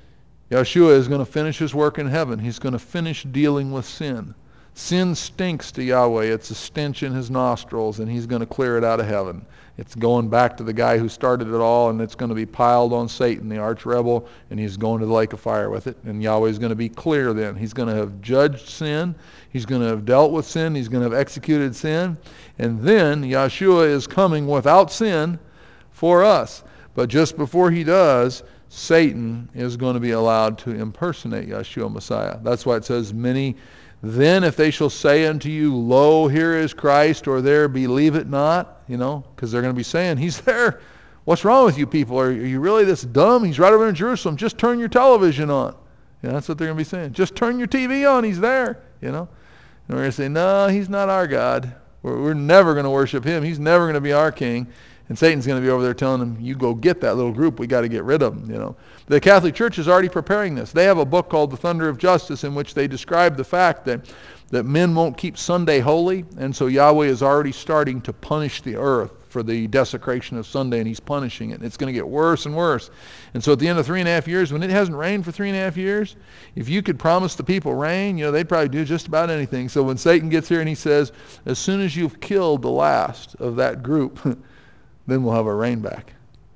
Yeshua is going to finish his work in heaven. He's going to finish dealing with sin. Sin stinks to Yahweh. It's a stench in his nostrils, and he's going to clear it out of heaven. It's going back to the guy who started it all, and it's going to be piled on Satan, the arch rebel, and he's going to the lake of fire with it. And Yahweh is going to be clear then. He's going to have judged sin. He's going to have dealt with sin. He's going to have executed sin. And then Yeshua is coming without sin for us. But just before he does, Satan is going to be allowed to impersonate Yeshua Messiah. That's why it says, many, then if they shall say unto you, lo, here is Christ, or there, believe it not, you know, because they're going to be saying, he's there. What's wrong with you people? Are, are you really this dumb? He's right over in Jerusalem. Just turn your television on. Yeah, that's what they're going to be saying. Just turn your T V on. He's there, you know. And we're going to say, no, he's not our God. We're, we're never going to worship him. He's never going to be our king. And Satan's going to be over there telling them, you go get that little group. We got to get rid of them, you know. The Catholic Church is already preparing this. They have a book called The Thunder of Justice, in which they describe the fact that, that men won't keep Sunday holy. And so Yahweh is already starting to punish the earth for the desecration of Sunday, and he's punishing it. And it's going to get worse and worse. And so at the end of three and a half years, when it hasn't rained for three and a half years, if you could promise the people rain, you know, they'd probably do just about anything. So when Satan gets here and he says, as soon as you've killed the last of that group, then we'll have our rain back.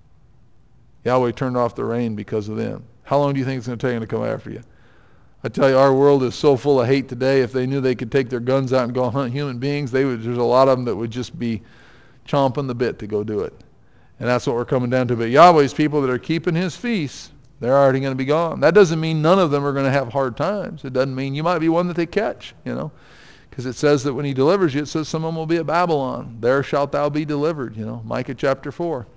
Yahweh turned off the rain because of them. How long do you think it's going to take them to come after you? I tell you, our world is so full of hate today. If they knew they could take their guns out and go hunt human beings, they would. There's a lot of them that would just be chomping the bit to go do it. And that's what we're coming down to. But Yahweh's people that are keeping his feasts, they're already going to be gone. That doesn't mean none of them are going to have hard times. It doesn't mean you might be one that they catch, you know. Because it says that when he delivers you, it says some of them will be at Babylon. There shalt thou be delivered, you know, Micah chapter four.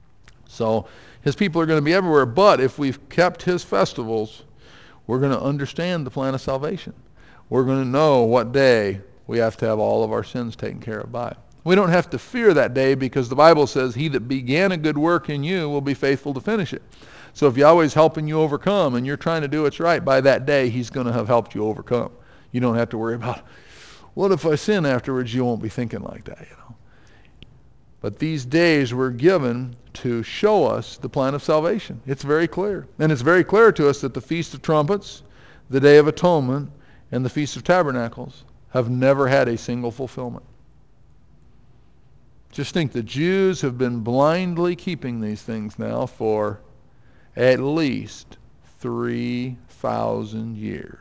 So his people are going to be everywhere. But if we've kept his festivals, we're going to understand the plan of salvation. we're going to know what day we have to have all of our sins taken care of by. We don't have to fear that day because the Bible says, he that began a good work in you will be faithful to finish it. So if Yahweh's helping you overcome and you're trying to do what's right, by that day he's going to have helped you overcome. You don't have to worry about, what if I sin afterwards? You won't be thinking like that, you know. But these days were given to show us the plan of salvation. It's very clear. And it's very clear to us that the Feast of Trumpets, the Day of Atonement, and the Feast of Tabernacles have never had a single fulfillment. Just think, the Jews have been blindly keeping these things now for at least three thousand years.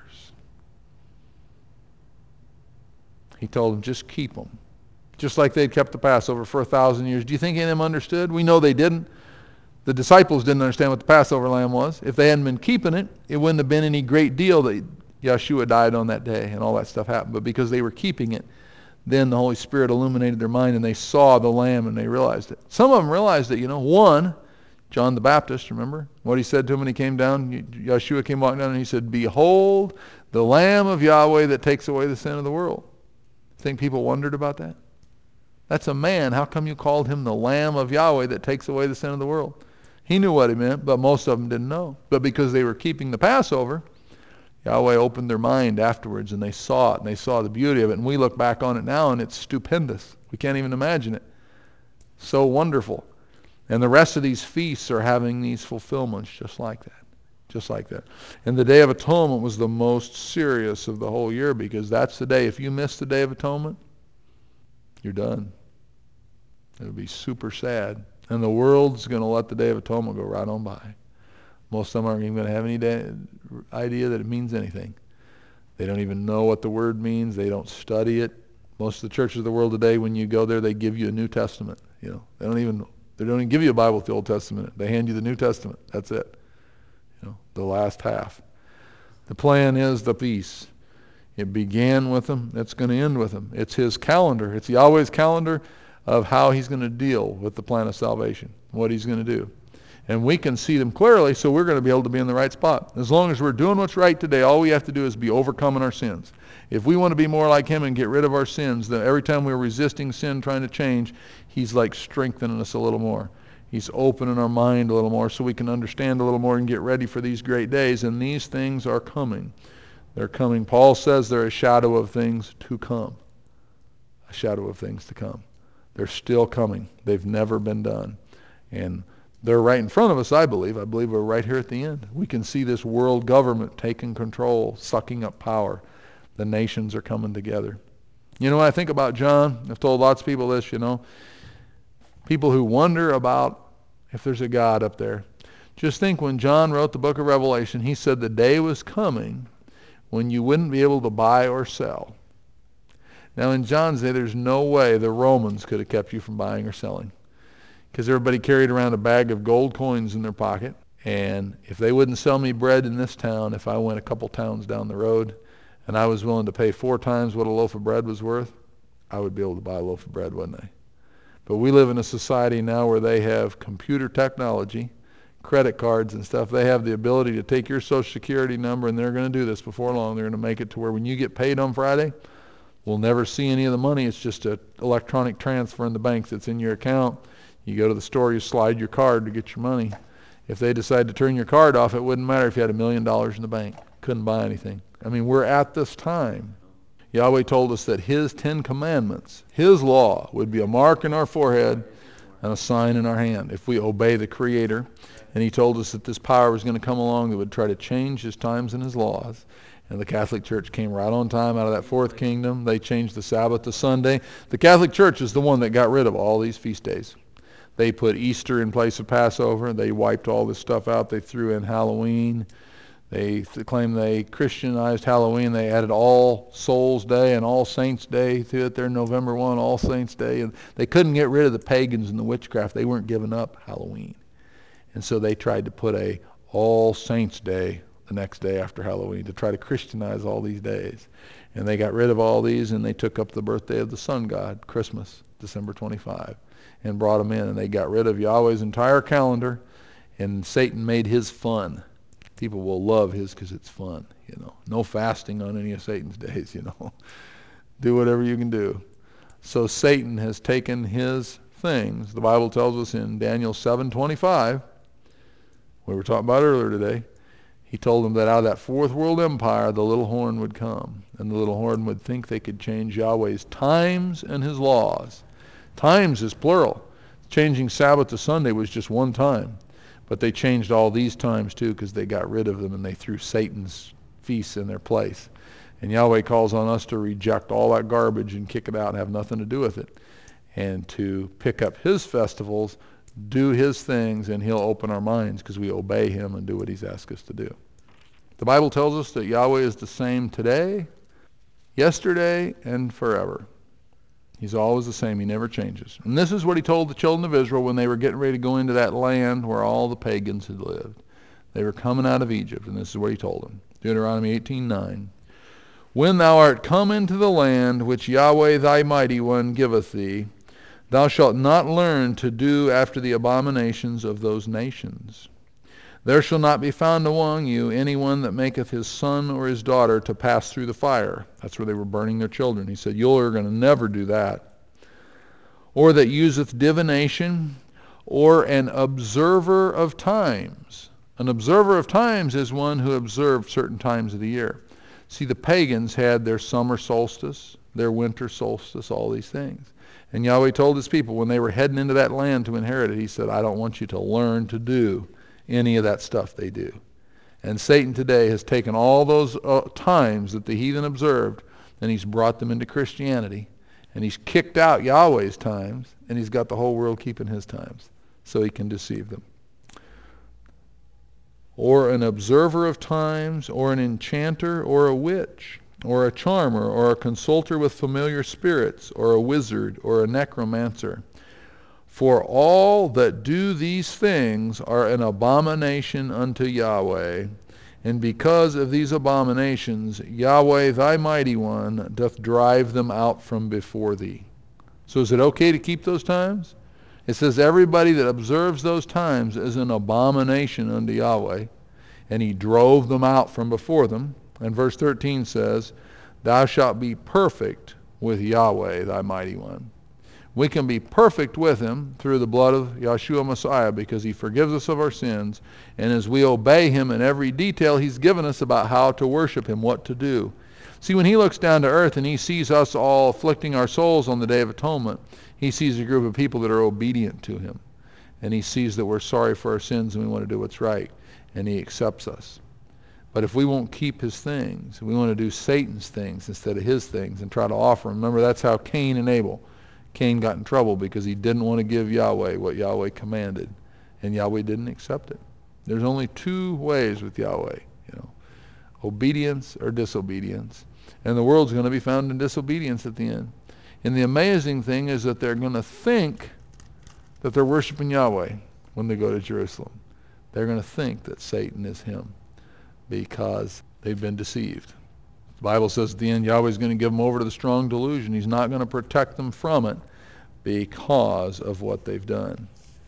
He told them, just keep them. Just like they'd kept the Passover for a thousand years. Do you think any of them understood? We know they didn't. The disciples didn't understand what the Passover lamb was. If they hadn't been keeping it, it wouldn't have been any great deal that Yeshua died on that day and all that stuff happened. But because they were keeping it, then the Holy Spirit illuminated their mind and they saw the lamb and they realized it. Some of them realized it, you know. One, John the Baptist, remember what he said to him when he came down? Yeshua came walking down and he said, behold, the Lamb of Yahweh that takes away the sin of the world. Think people wondered about that? That's a man. How come you called him the Lamb of Yahweh that takes away the sin of the world? He knew what he meant, but most of them didn't know. But because they were keeping the Passover, Yahweh opened their mind afterwards and they saw it and they saw the beauty of it. And we look back on it now and it's stupendous. We can't even imagine it. So wonderful. And the rest of these feasts are having these fulfillments just like that. Just like that. And the Day of Atonement was the most serious of the whole year because that's the day. If you miss the Day of Atonement, you're done. It'll be super sad. And the world's going to let the Day of Atonement go right on by. Most of them aren't even going to have any day, idea that it means anything. They don't even know what the word means. They don't study it. Most of the churches of the world today, when you go there, they give you a New Testament. You know, they don't even they don't even give you a Bible with the Old Testament. They hand you the New Testament. That's it. You know, the last half. The plan is the peace. It began with him. It's going to end with him. It's his calendar. It's Yahweh's calendar of how he's going to deal with the plan of salvation, what he's going to do. And we can see them clearly, so we're going to be able to be in the right spot. As long as we're doing what's right today, all we have to do is be overcoming our sins. If we want to be more like him and get rid of our sins, then every time we're resisting sin, trying to change, he's like strengthening us a little more. He's opening our mind a little more so we can understand a little more and get ready for these great days. And these things are coming. They're coming. Paul says they're a shadow of things to come. A shadow of things to come. They're still coming. They've never been done. And they're right in front of us, I believe. I believe we're right here at the end. We can see this world government taking control, sucking up power. The nations are coming together. You know, when I think about John, I've told lots of people this, you know, people who wonder about if there's a God up there. Just think, when John wrote the book of Revelation, he said the day was coming when you wouldn't be able to buy or sell. Now in John's day, there's no way the Romans could have kept you from buying or selling, because everybody carried around a bag of gold coins in their pocket. And if they wouldn't sell me bread in this town, if I went a couple towns down the road and I was willing to pay four times what a loaf of bread was worth, I would be able to buy a loaf of bread, wouldn't I? But we live in a society now where they have computer technology, credit cards and stuff. They have the ability to take your Social Security number, and they're going to do this before long. They're going to make it to where when you get paid on Friday, we'll never see any of the money. It's just an electronic transfer in the bank that's in your account. You go to the store, you slide your card to get your money. If they decide to turn your card off, it wouldn't matter if you had a million dollars in the bank. Couldn't buy anything. I mean, we're at this time. Yahweh told us that his Ten Commandments, his law, would be a mark in our forehead and a sign in our hand if we obey the Creator. And he told us that this power was going to come along that would try to change his times and his laws. And the Catholic Church came right on time out of that fourth kingdom. They changed the Sabbath to Sunday. The Catholic Church is the one that got rid of all these feast days. They put Easter in place of Passover. They wiped all this stuff out. They threw in Halloween. They th- claim they Christianized Halloween. They added All Souls Day and All Saints Day to it there, November first, All Saints Day. And they couldn't get rid of the pagans and the witchcraft. They weren't giving up Halloween. And so they tried to put a All Saints Day the next day after Halloween to try to Christianize all these days. And they got rid of all these, and they took up the birthday of the sun god, Christmas, December twenty-fifth, and brought them in. And they got rid of Yahweh's entire calendar, and Satan made his fun. People will love his because it's fun, you know. No fasting on any of Satan's days, you know. Do whatever you can do. So Satan has taken his things. The Bible tells us in Daniel seven twenty-five, we were talking about earlier today, he told them that out of that fourth world empire, the little horn would come. And the little horn would think they could change Yahweh's times and his laws. Times is plural. Changing Sabbath to Sunday was just one time. But they changed all these times too because they got rid of them and they threw Satan's feasts in their place. And Yahweh calls on us to reject all that garbage and kick it out and have nothing to do with it. And to pick up his festivals, do his things, and he'll open our minds because we obey him and do what he's asked us to do. The Bible tells us that Yahweh is the same today, yesterday, and forever. He's always the same. He never changes. And this is what he told the children of Israel when they were getting ready to go into that land where all the pagans had lived. They were coming out of Egypt, and this is what he told them. Deuteronomy eighteen nine. When thou art come into the land which Yahweh thy mighty one giveth thee, thou shalt not learn to do after the abominations of those nations. There shall not be found among you any one that maketh his son or his daughter to pass through the fire. That's where they were burning their children. He said, you're going to never do that. Or that useth divination, or an observer of times. An observer of times is one who observed certain times of the year. See, the pagans had their summer solstice, their winter solstice, all these things. And Yahweh told his people when they were heading into that land to inherit it, he said, I don't want you to learn to do any of that stuff they do. And Satan today has taken all those uh, times that the heathen observed, and he's brought them into Christianity, and he's kicked out Yahweh's times, and he's got the whole world keeping his times so he can deceive them. Or an observer of times, or an enchanter, or a witch, or a charmer, or a consulter with familiar spirits, or a wizard, or a necromancer. For all that do these things are an abomination unto Yahweh, and because of these abominations, Yahweh thy mighty one doth drive them out from before thee. So is it okay to keep those times? It says everybody that observes those times is an abomination unto Yahweh, and he drove them out from before them. And verse thirteen says, thou shalt be perfect with Yahweh thy mighty one. We can be perfect with him through the blood of Yeshua Messiah because he forgives us of our sins, and as we obey him in every detail he's given us about how to worship him, what to do. See, when he looks down to earth and he sees us all afflicting our souls on the Day of Atonement, he sees a group of people that are obedient to him. And he sees that we're sorry for our sins and we want to do what's right. And he accepts us. But if we won't keep his things, we want to do Satan's things instead of his things and try to offer them. Remember, that's how Cain and Abel. Cain got in trouble because he didn't want to give Yahweh what Yahweh commanded. And Yahweh didn't accept it. There's only two ways with Yahweh, you know, obedience or disobedience. And the world's going to be found in disobedience at the end. And the amazing thing is that they're going to think that they're worshiping Yahweh when they go to Jerusalem. They're going to think that Satan is him because they've been deceived. The Bible says at the end, Yahweh's going to give them over to the strong delusion. He's not going to protect them from it because of what they've done.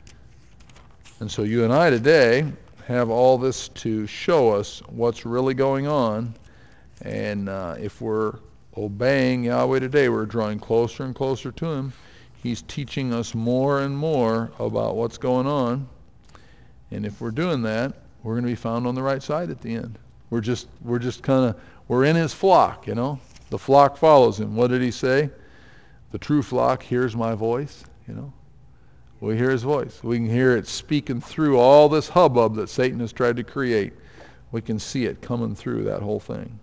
And so you and I today have all this to show us what's really going on. And uh, if we're obeying Yahweh today, we're drawing closer and closer to him. He's teaching us more and more about what's going on. And if we're doing that, we're going to be found on the right side at the end. We're just we're just kind of, we're in his flock, you know. The flock follows him. What did he say? The true flock hears my voice, you know. We hear his voice. We can hear it speaking through all this hubbub that Satan has tried to create. We can see it coming through that whole thing.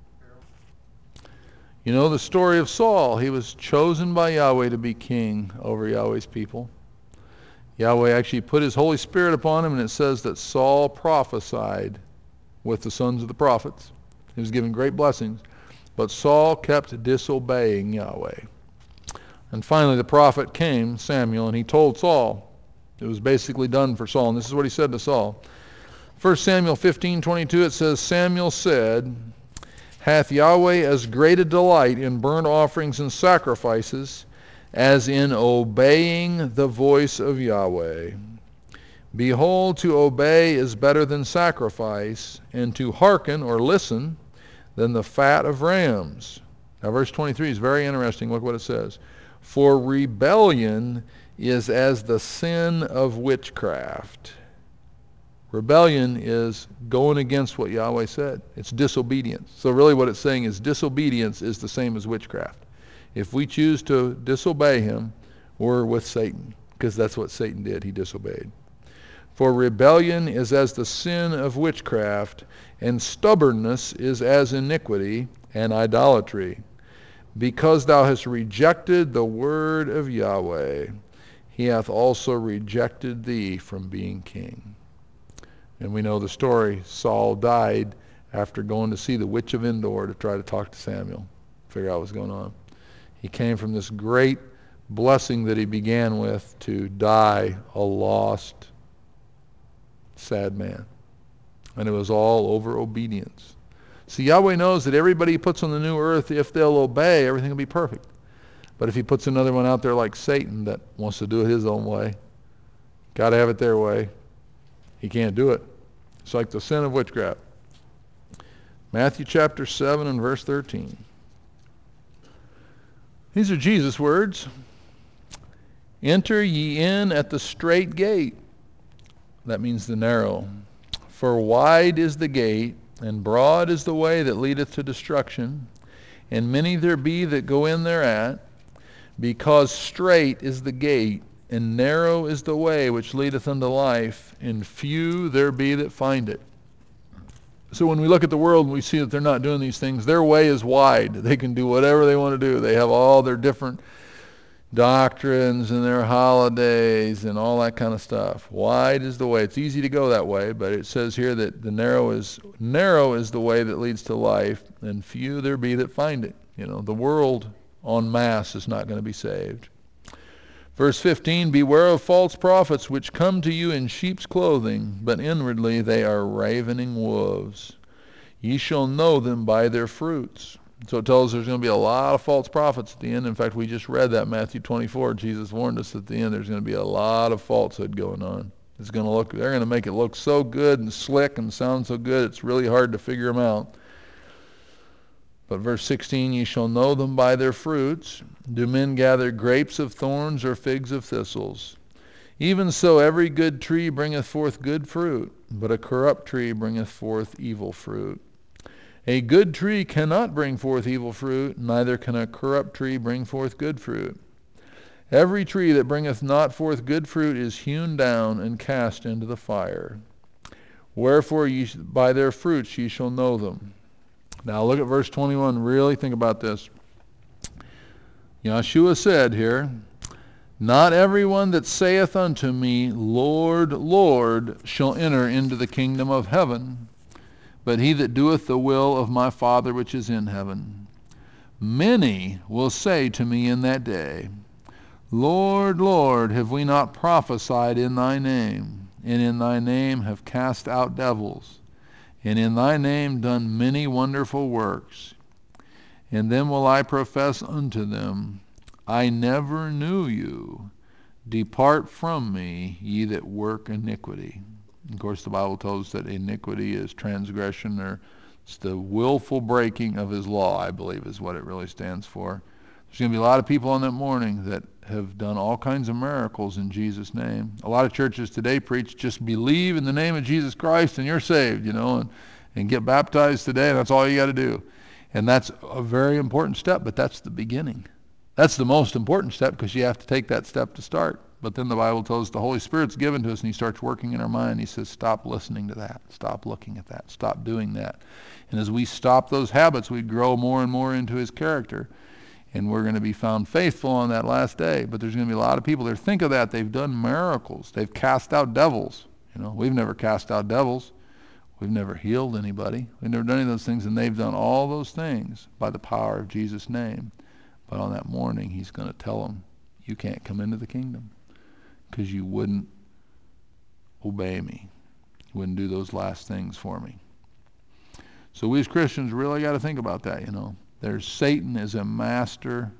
You know the story of Saul. He was chosen by Yahweh to be king over Yahweh's people. Yahweh actually put his Holy Spirit upon him, and it says that Saul prophesied with the sons of the prophets. He was given great blessings, but Saul kept disobeying Yahweh. And finally the prophet came, Samuel, and he told Saul. It was basically done for Saul, and this is what he said to Saul. First Samuel fifteen twenty-two, it says, Samuel said, hath Yahweh as great a delight in burnt offerings and sacrifices as in obeying the voice of Yahweh? Behold, to obey is better than sacrifice, and to hearken or listen than the fat of rams. Now verse twenty-three is very interesting. Look what it says. For rebellion is as the sin of witchcraft. Rebellion is going against what Yahweh said. It's disobedience. So really what it's saying is disobedience is the same as witchcraft. If we choose to disobey him, we're with Satan, because that's what Satan did. He disobeyed. For rebellion is as the sin of witchcraft, and stubbornness is as iniquity and idolatry. Because thou hast rejected the word of Yahweh, he hath also rejected thee from being king. And we know the story. Saul died after going to see the witch of Endor to try to talk to Samuel, figure out what's going on. He came from this great blessing that he began with to die a lost, sad man. And it was all over obedience. See, Yahweh knows that everybody he puts on the new earth, if they'll obey, everything will be perfect. But if he puts another one out there like Satan that wants to do it his own way, got to have it their way, he can't do it. It's like the sin of witchcraft. Matthew chapter seven and verse thirteen. These are Jesus' words. Enter ye in at the strait gate. That means the narrow. For wide is the gate, and broad is the way that leadeth to destruction, and many there be that go in thereat, because strait is the gate, and narrow is the way which leadeth unto life, and few there be that find it. So when we look at the world and we see that they're not doing these things, their way is wide. They can do whatever they want to do. They have all their different doctrines and their holidays and all that kind of stuff. Wide is the way. It's easy to go that way, but it says here that the narrow is narrow is the way that leads to life, and few there be that find it. You know, the world en masse is not going to be saved. Verse fifteen, beware of false prophets which come to you in sheep's clothing, but inwardly they are ravening wolves. Ye shall know them by their fruits. So it tells us there's going to be a lot of false prophets at the end. In fact, we just read that, Matthew twenty-four. Jesus warned us at the end there's going to be a lot of falsehood going on. It's going to look, they're going to make it look so good and slick and sound so good, it's really hard to figure them out. But verse sixteen, ye shall know them by their fruits. Do men gather grapes of thorns or figs of thistles? Even so every good tree bringeth forth good fruit, but a corrupt tree bringeth forth evil fruit. A good tree cannot bring forth evil fruit, neither can a corrupt tree bring forth good fruit. Every tree that bringeth not forth good fruit is hewn down and cast into the fire. Wherefore ye by their fruits ye shall know them. Now look at verse twenty-one. Really think about this. Yeshua said here, not everyone that saith unto me, Lord, Lord, shall enter into the kingdom of heaven, but he that doeth the will of my Father which is in heaven. Many will say to me in that day, Lord, Lord, have we not prophesied in thy name, and in thy name have cast out devils, and in thy name done many wonderful works? And then will I profess unto them, I never knew you. Depart from me, ye that work iniquity. Of course, the Bible tells us that iniquity is transgression, or it's the willful breaking of his law, I believe is what it really stands for. There's going to be a lot of people on that morning that have done all kinds of miracles in Jesus' name. A lot of churches today preach, just believe in the name of Jesus Christ and you're saved, you know, and, and get baptized today, and that's all you got to do. And that's a very important step, but that's the beginning. That's the most important step, because you have to take that step to start. But then the Bible tells us the Holy Spirit's given to us, and he starts working in our mind. He says, stop listening to that. Stop looking at that. Stop doing that. And as we stop those habits, we grow more and more into his character. And we're going to be found faithful on that last day. But there's going to be a lot of people there. Think of that. They've done miracles. They've cast out devils. You know, we've never cast out devils. We've never healed anybody. We've never done any of those things, and they've done all those things by the power of Jesus' name. But on that morning, he's going to tell them, you can't come into the kingdom because you wouldn't obey me. You wouldn't do those last things for me. So we as Christians really got to think about that, you know. There's Satan is a master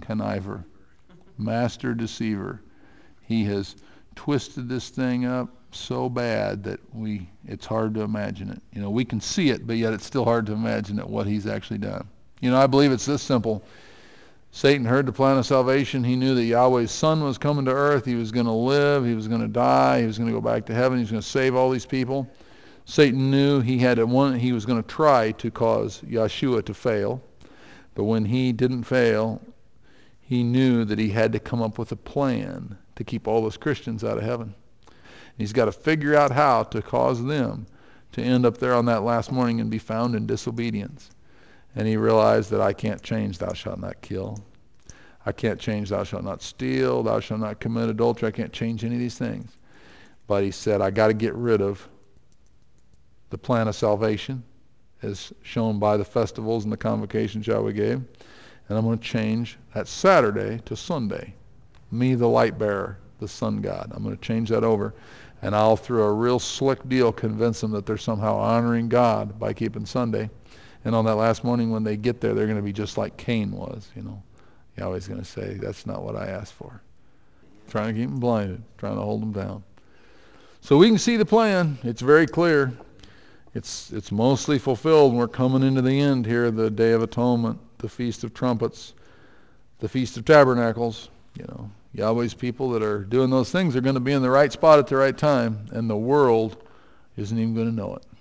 conniver, master deceiver. He has twisted this thing up, so bad that we it's hard to imagine it. You know, we can see it, but yet it's still hard to imagine it, what he's actually done. You know, I believe it's this simple. Satan heard the plan of salvation. He knew that Yahweh's Son was coming to earth. He was going to live. He was going to die. He was going to go back to heaven. He was going to save all these people. Satan knew he had a one. He was going to try to cause Yeshua to fail. But when he didn't fail, he knew that he had to come up with a plan to keep all those Christians out of heaven. He's got to figure out how to cause them to end up there on that last morning and be found in disobedience. And he realized that I can't change thou shalt not kill. I can't change thou shalt not steal. Thou shalt not commit adultery. I can't change any of these things. But he said, I got to get rid of the plan of salvation as shown by the festivals and the convocations Yahweh gave. And I'm going to change that Saturday to Sunday. Me, the light bearer, the sun god. I'm going to change that over. And I'll, through a real slick deal, convince them that they're somehow honoring God by keeping Sunday. And on that last morning when they get there, they're going to be just like Cain was, you know. Yahweh's going to say, that's not what I asked for. Trying to keep them blinded, trying to hold them down. So we can see the plan. It's very clear. It's it's mostly fulfilled. We're coming into the end here, the Day of Atonement, the Feast of Trumpets, the Feast of Tabernacles. You know, Yahweh's people that are doing those things are going to be in the right spot at the right time, and the world isn't even going to know it.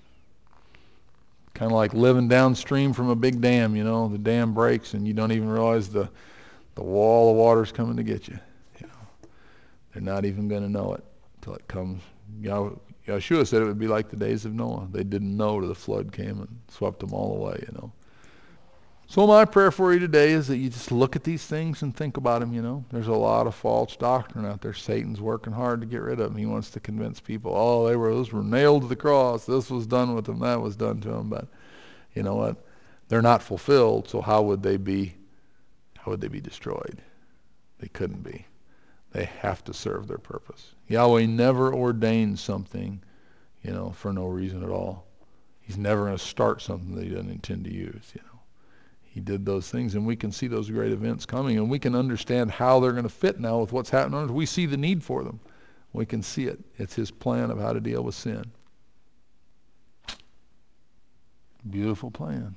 Kind of like living downstream from a big dam, you know. The dam breaks and you don't even realize the the wall of water's coming to get you. You know, they're not even going to know it until it comes. Yah- Yeshua said it would be like the days of Noah. They didn't know till the flood came and swept them all away, you know. So my prayer for you today is that you just look at these things and think about them, you know. There's a lot of false doctrine out there. Satan's working hard to get rid of them. He wants to convince people, oh, they were, those were nailed to the cross. This was done with them. That was done to them. But you know what? They're not fulfilled, so how would they be, how would they be destroyed? They couldn't be. They have to serve their purpose. Yahweh never ordains something, you know, for no reason at all. He's never going to start something that he doesn't intend to use, you know. He did those things, and we can see those great events coming, and we can understand how they're going to fit now with what's happening on earth. We see the need for them. We can see it. It's his plan of how to deal with sin. Beautiful plan.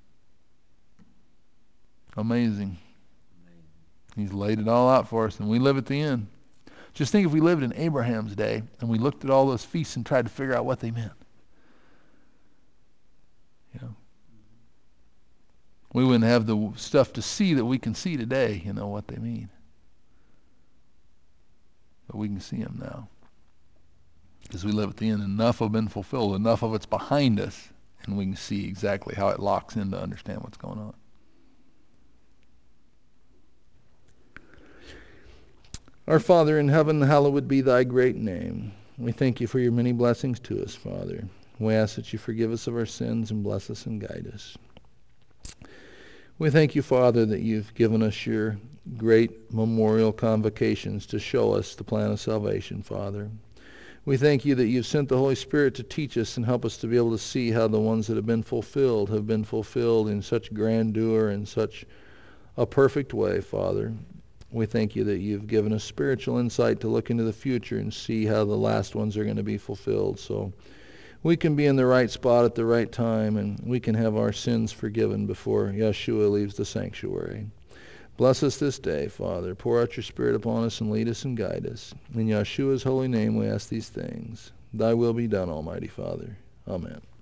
Amazing. He's laid it all out for us, and we live at the end. Just think if we lived in Abraham's day, and we looked at all those feasts and tried to figure out what they meant. You know, we wouldn't have the stuff to see that we can see today, you know, what they mean. But we can see them now. Because we live at the end, enough have been fulfilled, enough of it's behind us, and we can see exactly how it locks in to understand what's going on. Our Father in heaven, hallowed be thy great name. We thank you for your many blessings to us, Father. We ask that you forgive us of our sins and bless us and guide us. We thank you, Father, that you've given us your great memorial convocations to show us the plan of salvation, Father. We thank you that you've sent the Holy Spirit to teach us and help us to be able to see how the ones that have been fulfilled have been fulfilled in such grandeur and such a perfect way, Father. We thank you that you've given us spiritual insight to look into the future and see how the last ones are going to be fulfilled. So we can be in the right spot at the right time, and we can have our sins forgiven before Yeshua leaves the sanctuary. Bless us this day, Father. Pour out your Spirit upon us and lead us and guide us. In Yeshua's holy name we ask these things. Thy will be done, Almighty Father. Amen.